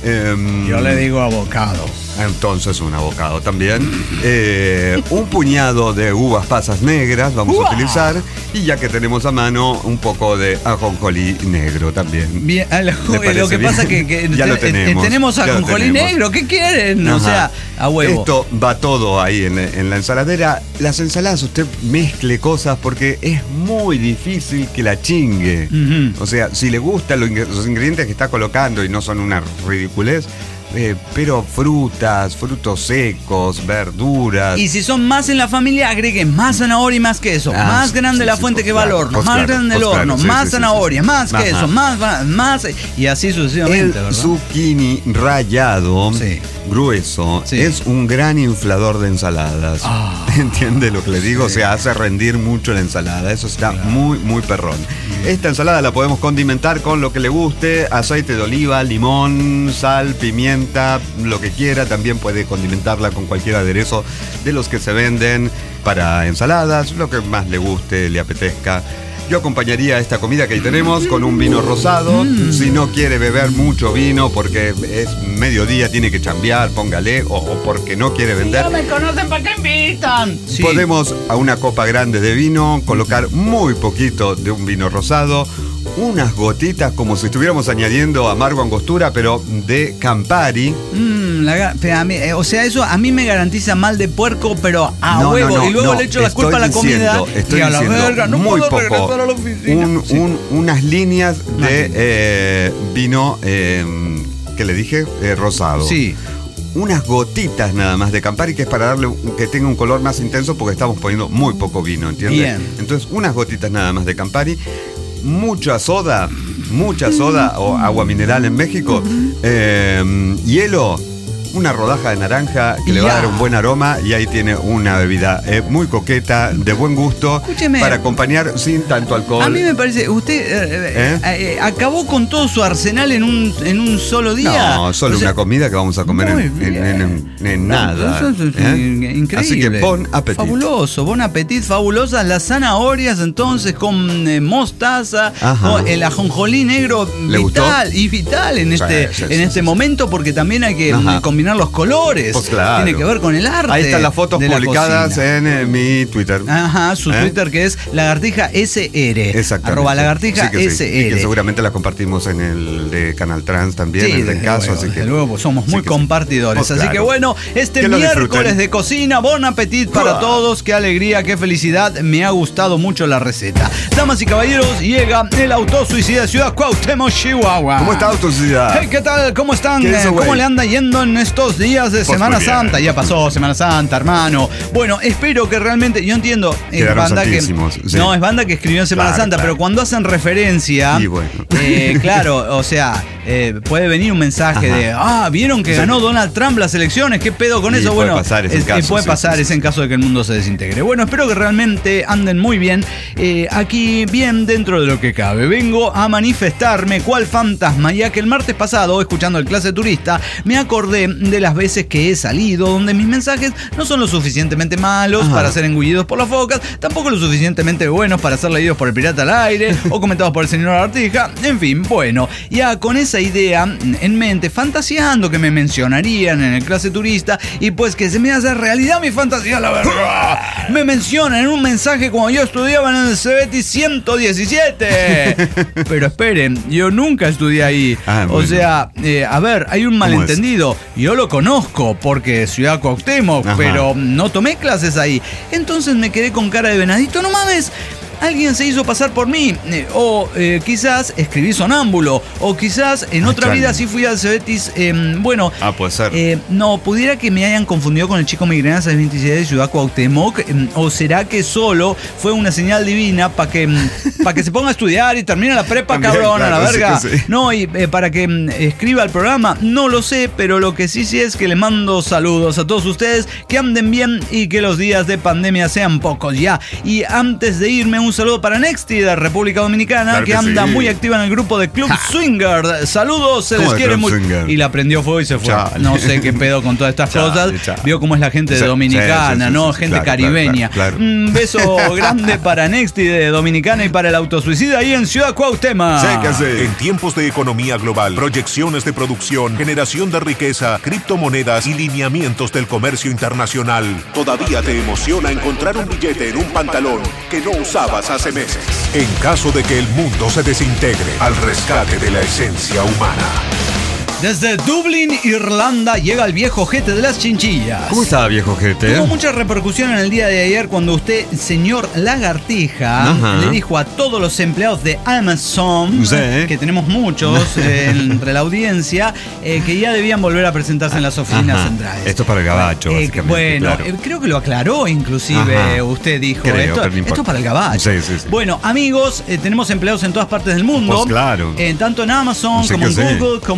Em, Yo le digo abocado. Entonces un abocado también. Eh, un puñado de uvas pasas negras vamos ¡Uah! a utilizar. Y ya que tenemos a mano, un poco de ajonjolí negro también. Bien, a lo, ¿Le parece lo que bien? pasa que, que Ya lo te- tenemos, tenemos ya lo ajonjolí tenemos. negro, ¿qué quieren? O Ajá. sea, a huevo. Esto va todo ahí en, en la ensaladera. Las ensaladas usted mezcle cosas porque es muy difícil que la chingue. Ujú. O sea, si le gustan los, ingre- los ingredientes que está colocando y no son una ridiculez, eh, pero frutas, frutos secos, verduras. Y si son más en la familia, agreguen más zanahoria y más queso. Ah, más sí, grande sí, la sí, fuente pues que va al claro, horno. pues Más claro, grande el pues horno. claro, sí, más sí, sí, zanahoria, sí. más Ajá. queso, más, más, más. Y así sucesivamente, El ¿verdad? zucchini rallado, Sí. grueso, Sí. es un gran inflador de ensaladas. Ah. ¿Entiende lo que le digo? O sea, hace rendir mucho la ensalada. Eso está muy, muy perrón. Esta ensalada la podemos condimentar con lo que le guste: aceite de oliva, limón, sal, pimienta, lo que quiera. También puede condimentarla con cualquier aderezo de los que se venden para ensaladas, lo que más le guste, le apetezca. yo acompañaría esta comida que ahí tenemos con un vino rosado. Mm. Si no quiere beber mucho vino porque es mediodía, tiene que chambear, póngale, o, o porque no quiere vender. No me conocen, ¿para qué invitan? Sí. Podemos a una copa grande de vino colocar muy poquito de un vino rosado, unas gotitas como si estuviéramos añadiendo amargo angostura, pero de Campari. Mm, la, pero a mí, eh, o sea, eso a mí me garantiza mal de puerco, pero a no, huevo. No, no, y luego no, le echo la culpa a la comida. Estoy y a la diciendo, verga, no muy puedo poco. regresar a la oficina. Un, Sí. un, unas líneas de eh, vino, eh, ¿qué le dije? Eh, rosado. Sí. Unas gotitas nada más de Campari, que es para darle un, que tenga un color más intenso, porque estamos poniendo muy poco vino, ¿entiendes? Bien. Entonces, unas gotitas nada más de Campari, mucha soda, mucha soda o agua mineral en México, eh, hielo, una rodaja de naranja que Ya. le va a dar un buen aroma, y ahí tiene una bebida eh, muy coqueta, de buen gusto, Escúcheme. para acompañar sin tanto alcohol. A mí me parece, usted eh, ¿Eh? eh, acabó con todo su arsenal en un, en un solo día. No, solo O sea, una comida que vamos a comer muy en, en- bien. en- en- en nada. Eso es ¿eh? increíble. Así que bon appetit. Fabuloso, bon appetit, fabulosas las zanahorias entonces con eh, mostaza, Ajá. con el ajonjolí negro ¿Le vital gustó? y vital en Sí, este, sí, en sí, este sí, momento, porque también hay que Ajá. mm, combinar los colores. Pues claro. Tiene que ver con el arte. Ahí están las fotos de la publicadas cocina. en eh, mi Twitter. Ajá, su ¿Eh? Twitter que es lagartija S R. Exactamente. Arroba lagartija Sí que sí. S R. Y que seguramente la compartimos en el de Canal Trans también, Sí, en el desde caso. luego, así que, desde luego, pues somos sí muy que sí. compartidores. Pues así claro. que bueno, este Que lo miércoles disfruten. de cocina, bon appetit para ¡Uah! todos, qué alegría, qué felicidad, me ha gustado mucho la receta. Damas y caballeros, llega el autosuicida de Ciudad Cuauhtémoc, Chihuahua. ¿Cómo está Autosuicida? Hey, ¿qué tal? ¿Cómo están? ¿Qué hizo, Eh, ¿Cómo güey? le anda yendo en estos días de Pues Semana muy bien. Santa? Ya pasó Semana Santa, hermano. Bueno, espero que realmente, yo entiendo, es Quedaron banda que santísimos, sí. no es banda que escribió en Semana Claro, Santa, claro. pero cuando hacen referencia, Y bueno. eh, claro, o sea, eh, puede venir un mensaje Ajá. de, ah, vieron que Sí. ganó Donald Trump las elecciones, ¿qué pedo con Y eso? puede Bueno, pasar ese es- caso, eh, puede sí, pasar, sí, es sí. en caso de que el mundo se desintegre. Bueno, espero que realmente anden muy bien. Eh, aquí, bien dentro de lo que cabe. Vengo a manifestarme cual fantasma, ya que el martes pasado, escuchando el Clase Turista, me acordé de las veces que he salido, donde mis mensajes no son lo suficientemente malos Ajá. para ser engullidos por las focas, tampoco lo suficientemente buenos para ser leídos por el pirata al aire o comentados por el señor Artija. En fin, bueno, ya con esa idea en mente, fantaseando que me mencionarían en el Clase Turista, y pues que se me hace realidad mi fantasía, la verdad. Me mencionan en un mensaje cuando yo estudiaba en el Cebeti ciento diecisiete. Pero esperen, yo nunca estudié ahí. Ah, o bueno. sea, eh, a ver, hay un ¿Cómo es? malentendido. Yo lo conozco porque es Ciudad Cuauhtémoc, Ajá. pero no tomé clases ahí. Entonces me quedé con cara de venadito, no mames. Alguien se hizo pasar por mí, eh, o eh, quizás escribí sonámbulo, o quizás en Ah, otra claro. vida sí fui al Cebetis. Eh, bueno, Ah, puede ser. eh, no, pudiera que me hayan confundido con el chico migrena seiscientos veintisiete de Ciudad Cuauhtémoc, eh, o será que solo fue una señal divina para que, para que se ponga a estudiar y termine la prepa, También, cabrón, a la claro, sí verga. que sí. No, y eh, para que mm, escriba el programa, no lo sé, pero lo que sí sí es que le mando saludos a todos ustedes, que anden bien y que los días de pandemia sean pocos ya. Y antes de irme, un saludo para Nexti de República Dominicana, Claro que, que anda sí. muy activa en el grupo de Club Swinger. Saludos, se les ¿Cómo de quiere Club mucho. Swinger? Y la prendió fuego y se fue. Chale. No sé qué pedo con todas estas Chale, cosas. chale. Vio cómo es la gente Sí, de Dominicana, sí, sí, ¿no? sí, Gente claro, claro, caribeña. claro, claro. Un beso grande para Nexti de Dominicana y para el autosuicida ahí en Ciudad Cuauhtémoc. Sí, que sí. En tiempos de economía global, proyecciones de producción, generación de riqueza, criptomonedas y lineamientos del comercio internacional, ¿todavía te emociona encontrar un billete en un pantalón que no usabas hace meses? En caso de que el mundo se desintegre, al rescate de la esencia humana. Desde Dublín, Irlanda, llega el viejo jete de las chinchillas. ¿Cómo está, viejo gente? Tuvo mucha repercusión en el día de ayer cuando usted, señor Lagartija, Ajá. le dijo a todos los empleados de Amazon, Sí. que tenemos muchos eh, entre la audiencia, eh, que ya debían volver a presentarse en las oficinas Ajá. centrales. Esto es para el gabacho, Eh, básicamente, bueno, claro. eh, creo que lo aclaró inclusive, Ajá. usted dijo, Creo, esto, pero no importa. esto es para el gabacho. Sí, sí, sí. Bueno, amigos, eh, tenemos empleados en todas partes del mundo. Pues claro. Eh, tanto en Amazon Sí como que en sí. Google, como en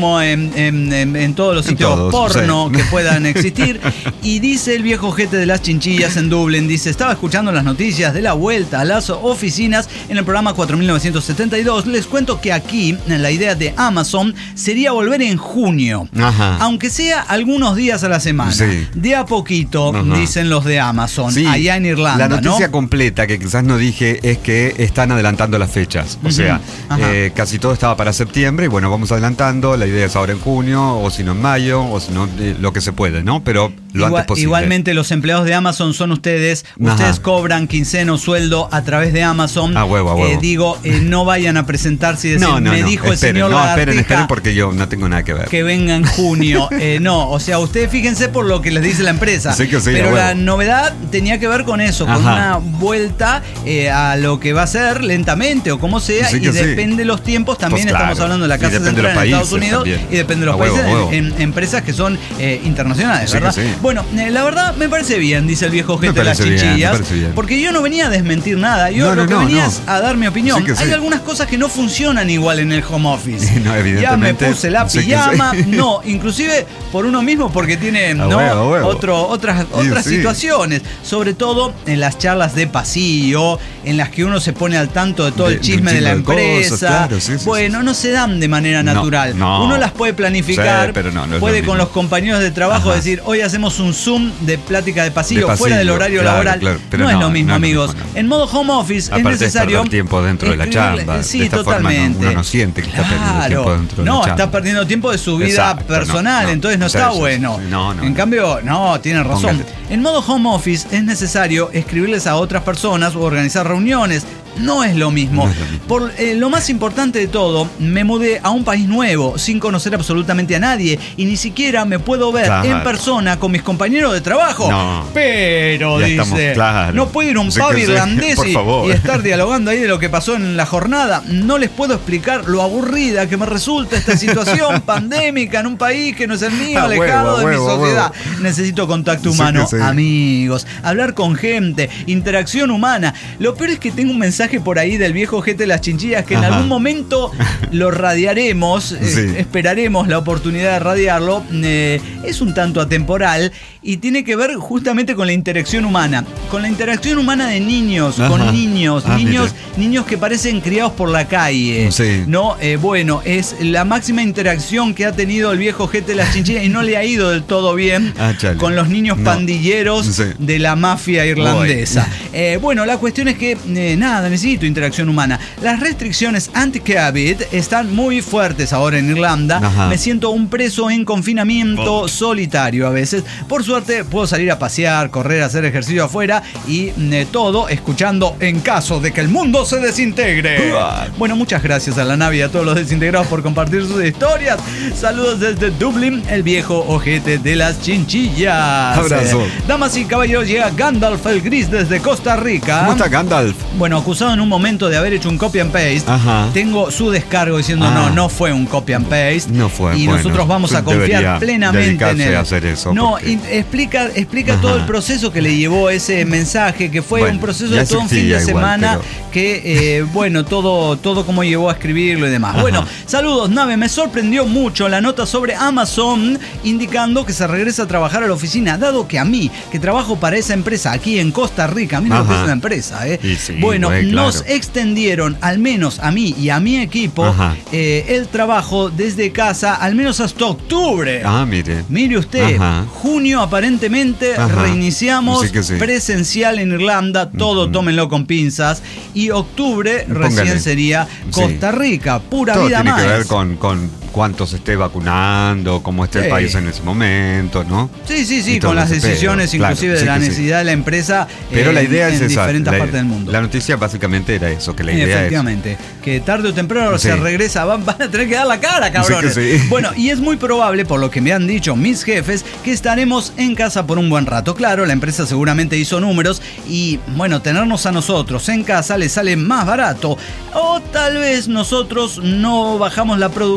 en, en, en, en todos los En sitios todos, porno sí. que puedan existir. Y dice el viejo jete de las chinchillas en Dublín, dice, estaba escuchando las noticias de la vuelta a las oficinas en el programa cuatro mil novecientos setenta y dos. Les cuento que aquí la idea de Amazon sería volver en junio. Ajá. Aunque sea algunos días a la semana. Sí. De a poquito, Ajá. dicen los de Amazon, Sí, allá en Irlanda, la noticia ¿no? completa que quizás no dije es que están adelantando las fechas. O Ujú. sea, Ajá. eh, casi todo estaba para septiembre y bueno, vamos adelantando. La idea es ahora en junio, o si no en mayo, o si no, eh, lo que se puede, ¿no? Pero lo Igual- antes posible. Igualmente los empleados de Amazon son ustedes. Ajá. Ustedes cobran quincena o sueldo a través de Amazon. A huevo, a huevo. Eh, digo, eh, no vayan a presentarse y decir, No, no, me no. dijo el esperen, señor no, esperen, Lagartija esperen porque yo no tengo nada que ver. que venga en junio. Eh, no, o sea, ustedes fíjense por lo que les dice la empresa. Sí que sí, a Pero huevo. la novedad tenía que ver con eso, con Ajá. una vuelta eh, a lo que va a ser lentamente o como sea, Sí y que sí. depende de los tiempos. También Pues estamos claro. hablando de la Y Casa depende de Central los en Estados países Unidos también. y depende de los A huevo, países a huevo. en, en empresas que son eh, internacionales, Sí que ¿verdad? sí. Bueno, eh, la verdad me parece bien, dice el viejo Me gente de las parece bien, chinchillas, me parece bien. porque yo no venía a desmentir nada, yo No, lo no, que no, venía no. es a dar mi opinión. Sí que sí. Hay algunas cosas que no funcionan igual en el home office. No, ya me evidentemente, puse la sí que pijama, sí. no, inclusive por uno mismo porque tiene ¿no? huevo, a huevo. Otro, otras, Sí, otras sí. situaciones, sobre todo en las charlas de pasillo, en las que uno se pone al tanto de todo De- el chisme de de, un la chingo de cosas, empresa. claro, sí, sí, bueno, sí, sí. no se dan de manera No, natural. no. Uno las puede planificar, Sí, pero no, no es lo puede mismo. con los compañeros de trabajo Ajá. decir, hoy hacemos un Zoom de plática de pasillo, De pasillo, fuera del horario claro, laboral. claro, pero no, es no, lo mismo, no es lo amigos. mismo, no. En modo home office Aparte es necesario es perder tiempo dentro de la escribirle- chamba. Sí, De esta forma no- totalmente. uno no siente que está perdiendo tiempo dentro de no, la chamba. está perdiendo tiempo de su vida Exacto, personal, no, no. entonces no Sí, está sí, bueno. sí, no, no, en no. cambio, no, tienen razón. Póngale. En modo home office es necesario escribirles a otras personas o organizar reuniones. No es lo mismo. No es lo mismo. Por eh, lo más importante de todo, me mudé a un país nuevo, sin conocer absolutamente a nadie, y ni siquiera me puedo ver Claro. en persona con mis compañeros de trabajo. No. Pero, Ya dice, estamos, claro. no puedo ir a un Sí pub que sí, irlandés por y, favor. y estar dialogando ahí de lo que pasó en la jornada. No les puedo explicar lo aburrida que me resulta esta situación pandémica en un país que no es el mío, A alejado huevo, de a mi huevo, a sociedad. huevo. Necesito contacto Sí humano, que sí. amigos, hablar con gente, interacción humana. Lo peor es que tengo un mensaje por ahí del viejo jete de las chinchillas que en Ajá. algún momento lo radiaremos, eh, Sí. esperaremos la oportunidad de radiarlo. Eh, es un tanto atemporal y tiene que ver justamente con la interacción humana, con la interacción humana de niños, Ajá. con niños, Ah, niños, mire. niños que parecen criados por la calle. Sí. No, Eh, bueno, es la máxima interacción que ha tenido el viejo jete de las chinchillas y no le ha ido del todo bien Ah, chale. con los niños No. pandilleros Sí. de la mafia irlandesa. Eh, bueno, la cuestión es que, eh, nada, necesito interacción humana. Las restricciones anti-COVID están muy fuertes ahora en Irlanda. Ajá. Me siento un preso en confinamiento solitario a veces. Por suerte puedo salir a pasear, correr, hacer ejercicio afuera y eh, todo escuchando En caso de que el mundo se desintegre. Bueno, muchas gracias a la nave y a todos los desintegrados por compartir sus historias. Saludos desde Dublín, el viejo ojete de las chinchillas. Abrazo. Eh, damas y caballeros, llega Gandalf el Gris desde Costa Rica. ¿Cómo está Gandalf? Bueno, acusado en un momento de haber hecho un copy and paste. Ajá. Tengo su descargo diciendo Ah. no, no fue un copy and paste. No fue, Y bueno, nosotros vamos a confiar debería plenamente en dedicarse él. a hacer eso, No, porque- y explica, explica Ajá. todo el proceso que le llevó ese mensaje, que fue Bueno, un proceso ya de todo un fin existía de igual, semana, pero- que, eh, bueno, todo, todo cómo llevó a escribirlo y demás. Ajá. Bueno, saludos, nave. Me sorprendió mucho la nota sobre Amazon indicando que se regresa a trabajar a la oficina, dado que a mí, que trabajo para esa empresa aquí en Costa Rica, mira lo que Ajá. es una empresa, ¿eh? Y sí, bueno, güey, claro. nos extendieron, al menos a mí y a mi equipo, Ajá. eh, el trabajo desde casa, al menos hasta octubre. Ah, mire. Mire usted, Ajá. junio aparentemente Ajá. reiniciamos Sí que sí. presencial en Irlanda, todo Ujú. tómenlo con pinzas, y octubre Póngale. recién sería Sí. Costa Rica, pura Todo vida tiene más. que ver con, con cuánto se esté vacunando, cómo esté Sí. el país en ese momento, ¿no? Sí, sí, sí, Y todo con las ese pedo. decisiones Claro, inclusive de sí la que sí. necesidad de la empresa Pero eh, la idea en, es en esa. diferentes la, partes del mundo. La noticia básicamente era eso, que la idea Efectivamente, que tarde o temprano Sí. se regresa, van, van a tener que dar la cara, cabrones. Sí que sí. Bueno, y es muy probable, por lo que me han dicho mis jefes, que estaremos en casa por un buen rato. Claro, la empresa seguramente hizo números y, bueno, tenernos a nosotros en casa le sale más barato. O tal vez nosotros no bajamos la productividad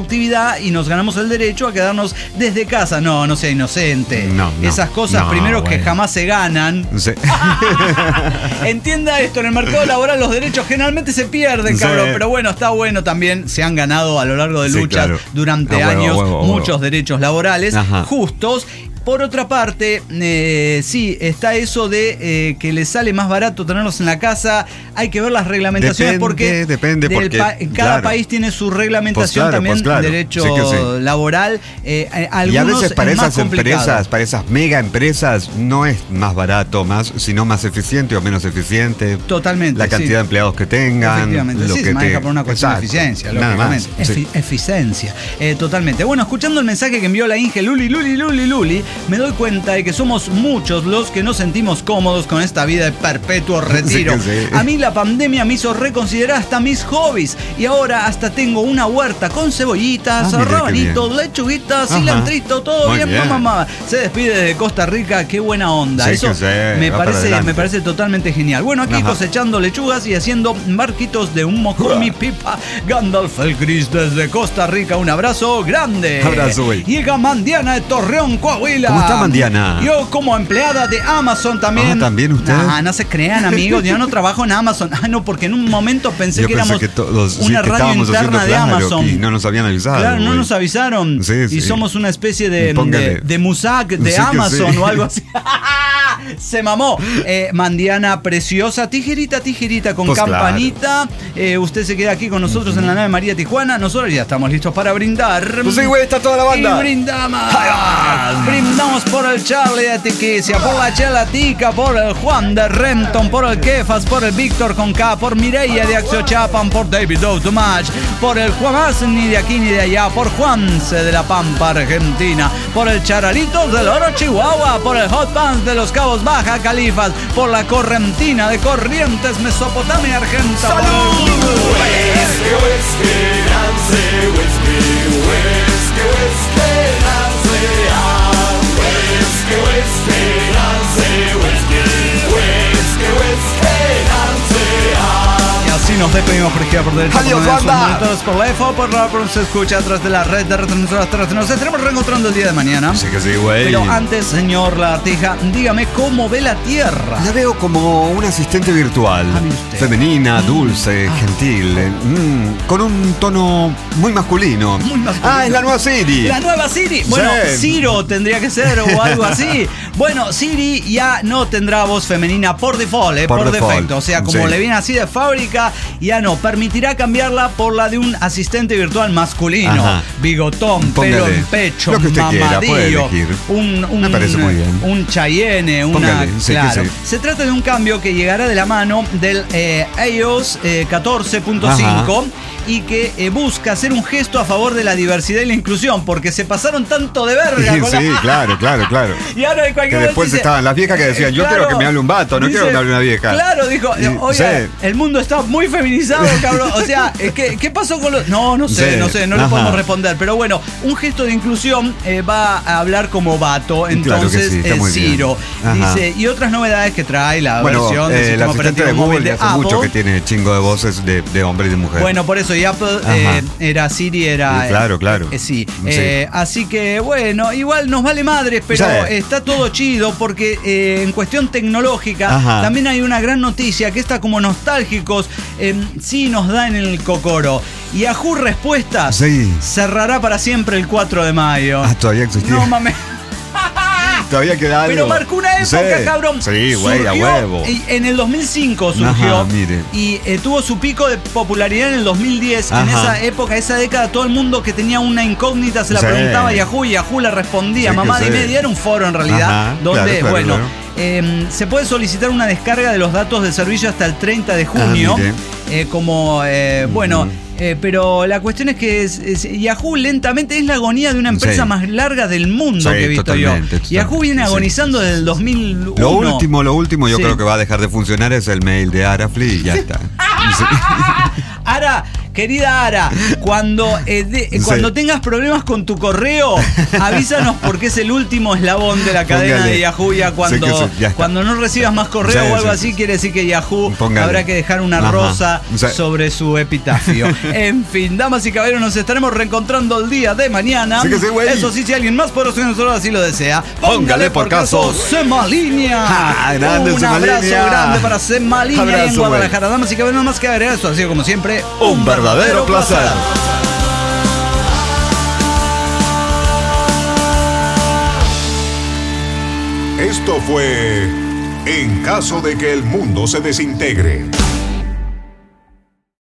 casa y nos ganamos el derecho a quedarnos desde casa. No, no sea inocente. No, no, Esas cosas, no, primero, bueno. que jamás se ganan. Sí. Entienda esto, en el mercado laboral los derechos generalmente se pierden, Sí. cabrón. Pero bueno, está bueno también. Se han ganado a lo largo de Sí, luchas claro. durante A huevo, años a huevo, a huevo. muchos derechos laborales Ajá. justos. Por otra parte, eh, sí, está eso de eh, que les sale más barato tenerlos en la casa. Hay que ver las reglamentaciones Depende, porque, depende, del porque, pa- cada claro. país tiene su reglamentación Pues claro, también, pues claro. derecho Sí que sí. laboral. Eh, eh, Y a algunos veces para es más esas complicado. empresas, para esas mega empresas, no es más barato, más, sino más eficiente o menos eficiente. Totalmente, La cantidad sí. de empleados que tengan. Efectivamente, lo sí, que se maneja te- por una cuestión Exacto. de eficiencia, Nada más. lógicamente. Sí. Efi- eficiencia, eh, totalmente. Bueno, escuchando el mensaje que envió la Inge Luli, Luli, Luli, Luli, me doy cuenta de que somos muchos los que nos sentimos cómodos con esta vida de perpetuo retiro. Sí que sí. A mí la pandemia me hizo reconsiderar hasta mis hobbies y ahora hasta tengo una huerta con cebollitas, Ah, mire, qué rabanitos, bien. lechuguitas, Ajá. cilantrito, todo Muy bien, bien. mamá. Se despide de Costa Rica, qué buena onda. Sí Eso que sí, me va para parece, adelante. me parece totalmente genial. Bueno, aquí Ajá. cosechando lechugas y haciendo barquitos de humo con mi pipa. Gandalf el Gris desde Costa Rica, un abrazo grande. Abrazo, güey. Llega Mandiana de Torreón, Coahuila. ¿Cómo está, Mandiana? Yo como empleada de Amazon también. Ah, ¿también usted? Nah, no se crean, amigos, yo no trabajo en Amazon. Ah, no, porque en un momento pensé Yo que pensé éramos que todos, sí, una que radio estábamos interna haciendo de claro, Amazon. y no nos habían avisado. Claro, no güey. nos avisaron. Sí, Y sí. somos una especie de, Póngale. de, de Musak de Sí que Amazon sí. o algo así. Se mamó. Eh, Mandiana preciosa, tijerita, tijerita con Pues campanita. Eh, usted se queda aquí con nosotros en la nave María Tijuana. Nosotros ya estamos listos para brindar. Pues sí, güey, está toda la banda. Y brindamos. Brindamos por el Charlie de Tiquicia, por la Chela Tica, por el Juan de Renton, por el Kefas, por el Víctor con K, por Mireia de Axiochapan, por David Outumach, por el Juanás ni de aquí ni de allá, por Juanse de la Pampa Argentina, por el Charalitos del Oro Chihuahua, por el Hot Pants de los Cabos Baja Califas, por la Correntina de Corrientes, Mesopotamia, Argentina. Y así nos despedimos por izquierda, por derecha, Adiós, por medio, banda. monitores, por la F O, por la por se escucha a través de la red de retransmisoras terrestres. Nos estaremos reencontrando el día de mañana. Sí que sí, güey. Pero antes, señor Lagartija, dígame cómo ve la Tierra. La veo como una asistente virtual, Ah, mire usted. femenina, dulce, gentil, eh, mm, con un tono muy masculino. Muy masculino. Ah, es la nueva Siri. La nueva Siri. Bueno, Sí. Ciro tendría que ser o algo así. Bueno, Siri ya no tendrá voz femenina por default, eh, por, Por default. defecto. O sea, como Sí. le viene así de fábrica, ya no. Permitirá cambiarla por la de un asistente virtual masculino. Ajá. Bigotón, Póngale. pelo en pecho, Lo que usted quiera, puede mamadillo. elegir. Un, un, Me parece muy bien. Un Cheyenne, una. Póngale, sí que claro. sí. Se trata de un cambio que llegará de la mano del eh, iOS eh, catorce punto cinco y que eh, busca hacer un gesto a favor de la diversidad y la inclusión, porque se pasaron tanto de verga. Sí, con la- sí, claro, claro, claro. Y ahora en Que cualquier después momento dice- estaban las viejas que decían, yo Claro, quiero que me hable un vato, no dice- quiero que me hable una vieja. Claro, dijo, Y- oiga, sí. el mundo está muy feminizado, cabrón. O sea, ¿qué, qué pasó con los...? No, no sé, Sí. no sé, no le Ajá. podemos responder. Pero bueno, un gesto de inclusión eh, va a hablar como vato, Claro que entonces sí, está es muy bien. Ciro. Ajá. Dice, y otras novedades que trae la Bueno, versión del eh, la sistema asistente operativo de móvil Google de hace Apple. mucho que tiene chingo de voces de, de hombre y de mujer. Bueno, por eso, y Apple Ajá. eh, era Siri, era... Sí, claro, claro. eh, sí. Sí. Eh, así que, bueno, igual nos vale madres, pero Sí. está todo chido porque eh, en cuestión tecnológica Ajá. también hay una gran noticia que está como nostálgicos, eh, sí nos da en el cocoro. Yahoo Respuestas Sí. cerrará para siempre el cuatro de mayo. Ah, todavía existía. No mames. Todavía queda algo. Pero marcó una época, Sí. cabrón. Sí, güey, a Surgió- huevo. y en el dos mil cinco surgió. Ajá, mire. Y eh, tuvo su pico de popularidad en el dos mil diez. En Ajá. esa época, esa década, todo el mundo que tenía una incógnita se la Sí. preguntaba a Yahoo y Yahoo la respondía. Sí, Mamá que de sí. media era un foro en realidad. Ajá, donde, claro, claro, bueno, claro. eh, se puede solicitar una descarga de los datos del servicio hasta el treinta de junio. mire. Eh, como, eh, bueno. Eh, pero la cuestión es que es- es- Yahoo lentamente es la agonía de una empresa Sí. más larga del mundo Sí, que he visto totalmente, yo. Yahoo totalmente, viene sí. agonizando desde el dos mil uno. Lo último, lo último yo Sí. creo que va a dejar de funcionar es el mail de Arafli y ya está. Sí. Ahora, Querida Ara, cuando, eh, de, eh, cuando Sí. tengas problemas con tu correo, avísanos porque es el último eslabón de la cadena Póngale. de Yahoo. Ya cuando, Sí que sí, ya está. cuando no recibas más correo Sí, o algo sí, así, sí. quiere decir que Yahoo Póngale. habrá que dejar una Ajá. rosa Sí. sobre su epitafio. En fin, damas y caballeros, nos estaremos reencontrando el día de mañana. Sí que sí, güey. Eso sí, si alguien más poderoso que nosotros así lo desea, Póngale por caso. Semalinea. Ah, grande, Un abrazo Semalinea. grande para Semalinea en Abrazo, Guadalajara. Damas y caballeros, no más que agregar, eso ha sido como siempre Un verdadero placer. Esto fue En caso de que el mundo se desintegre.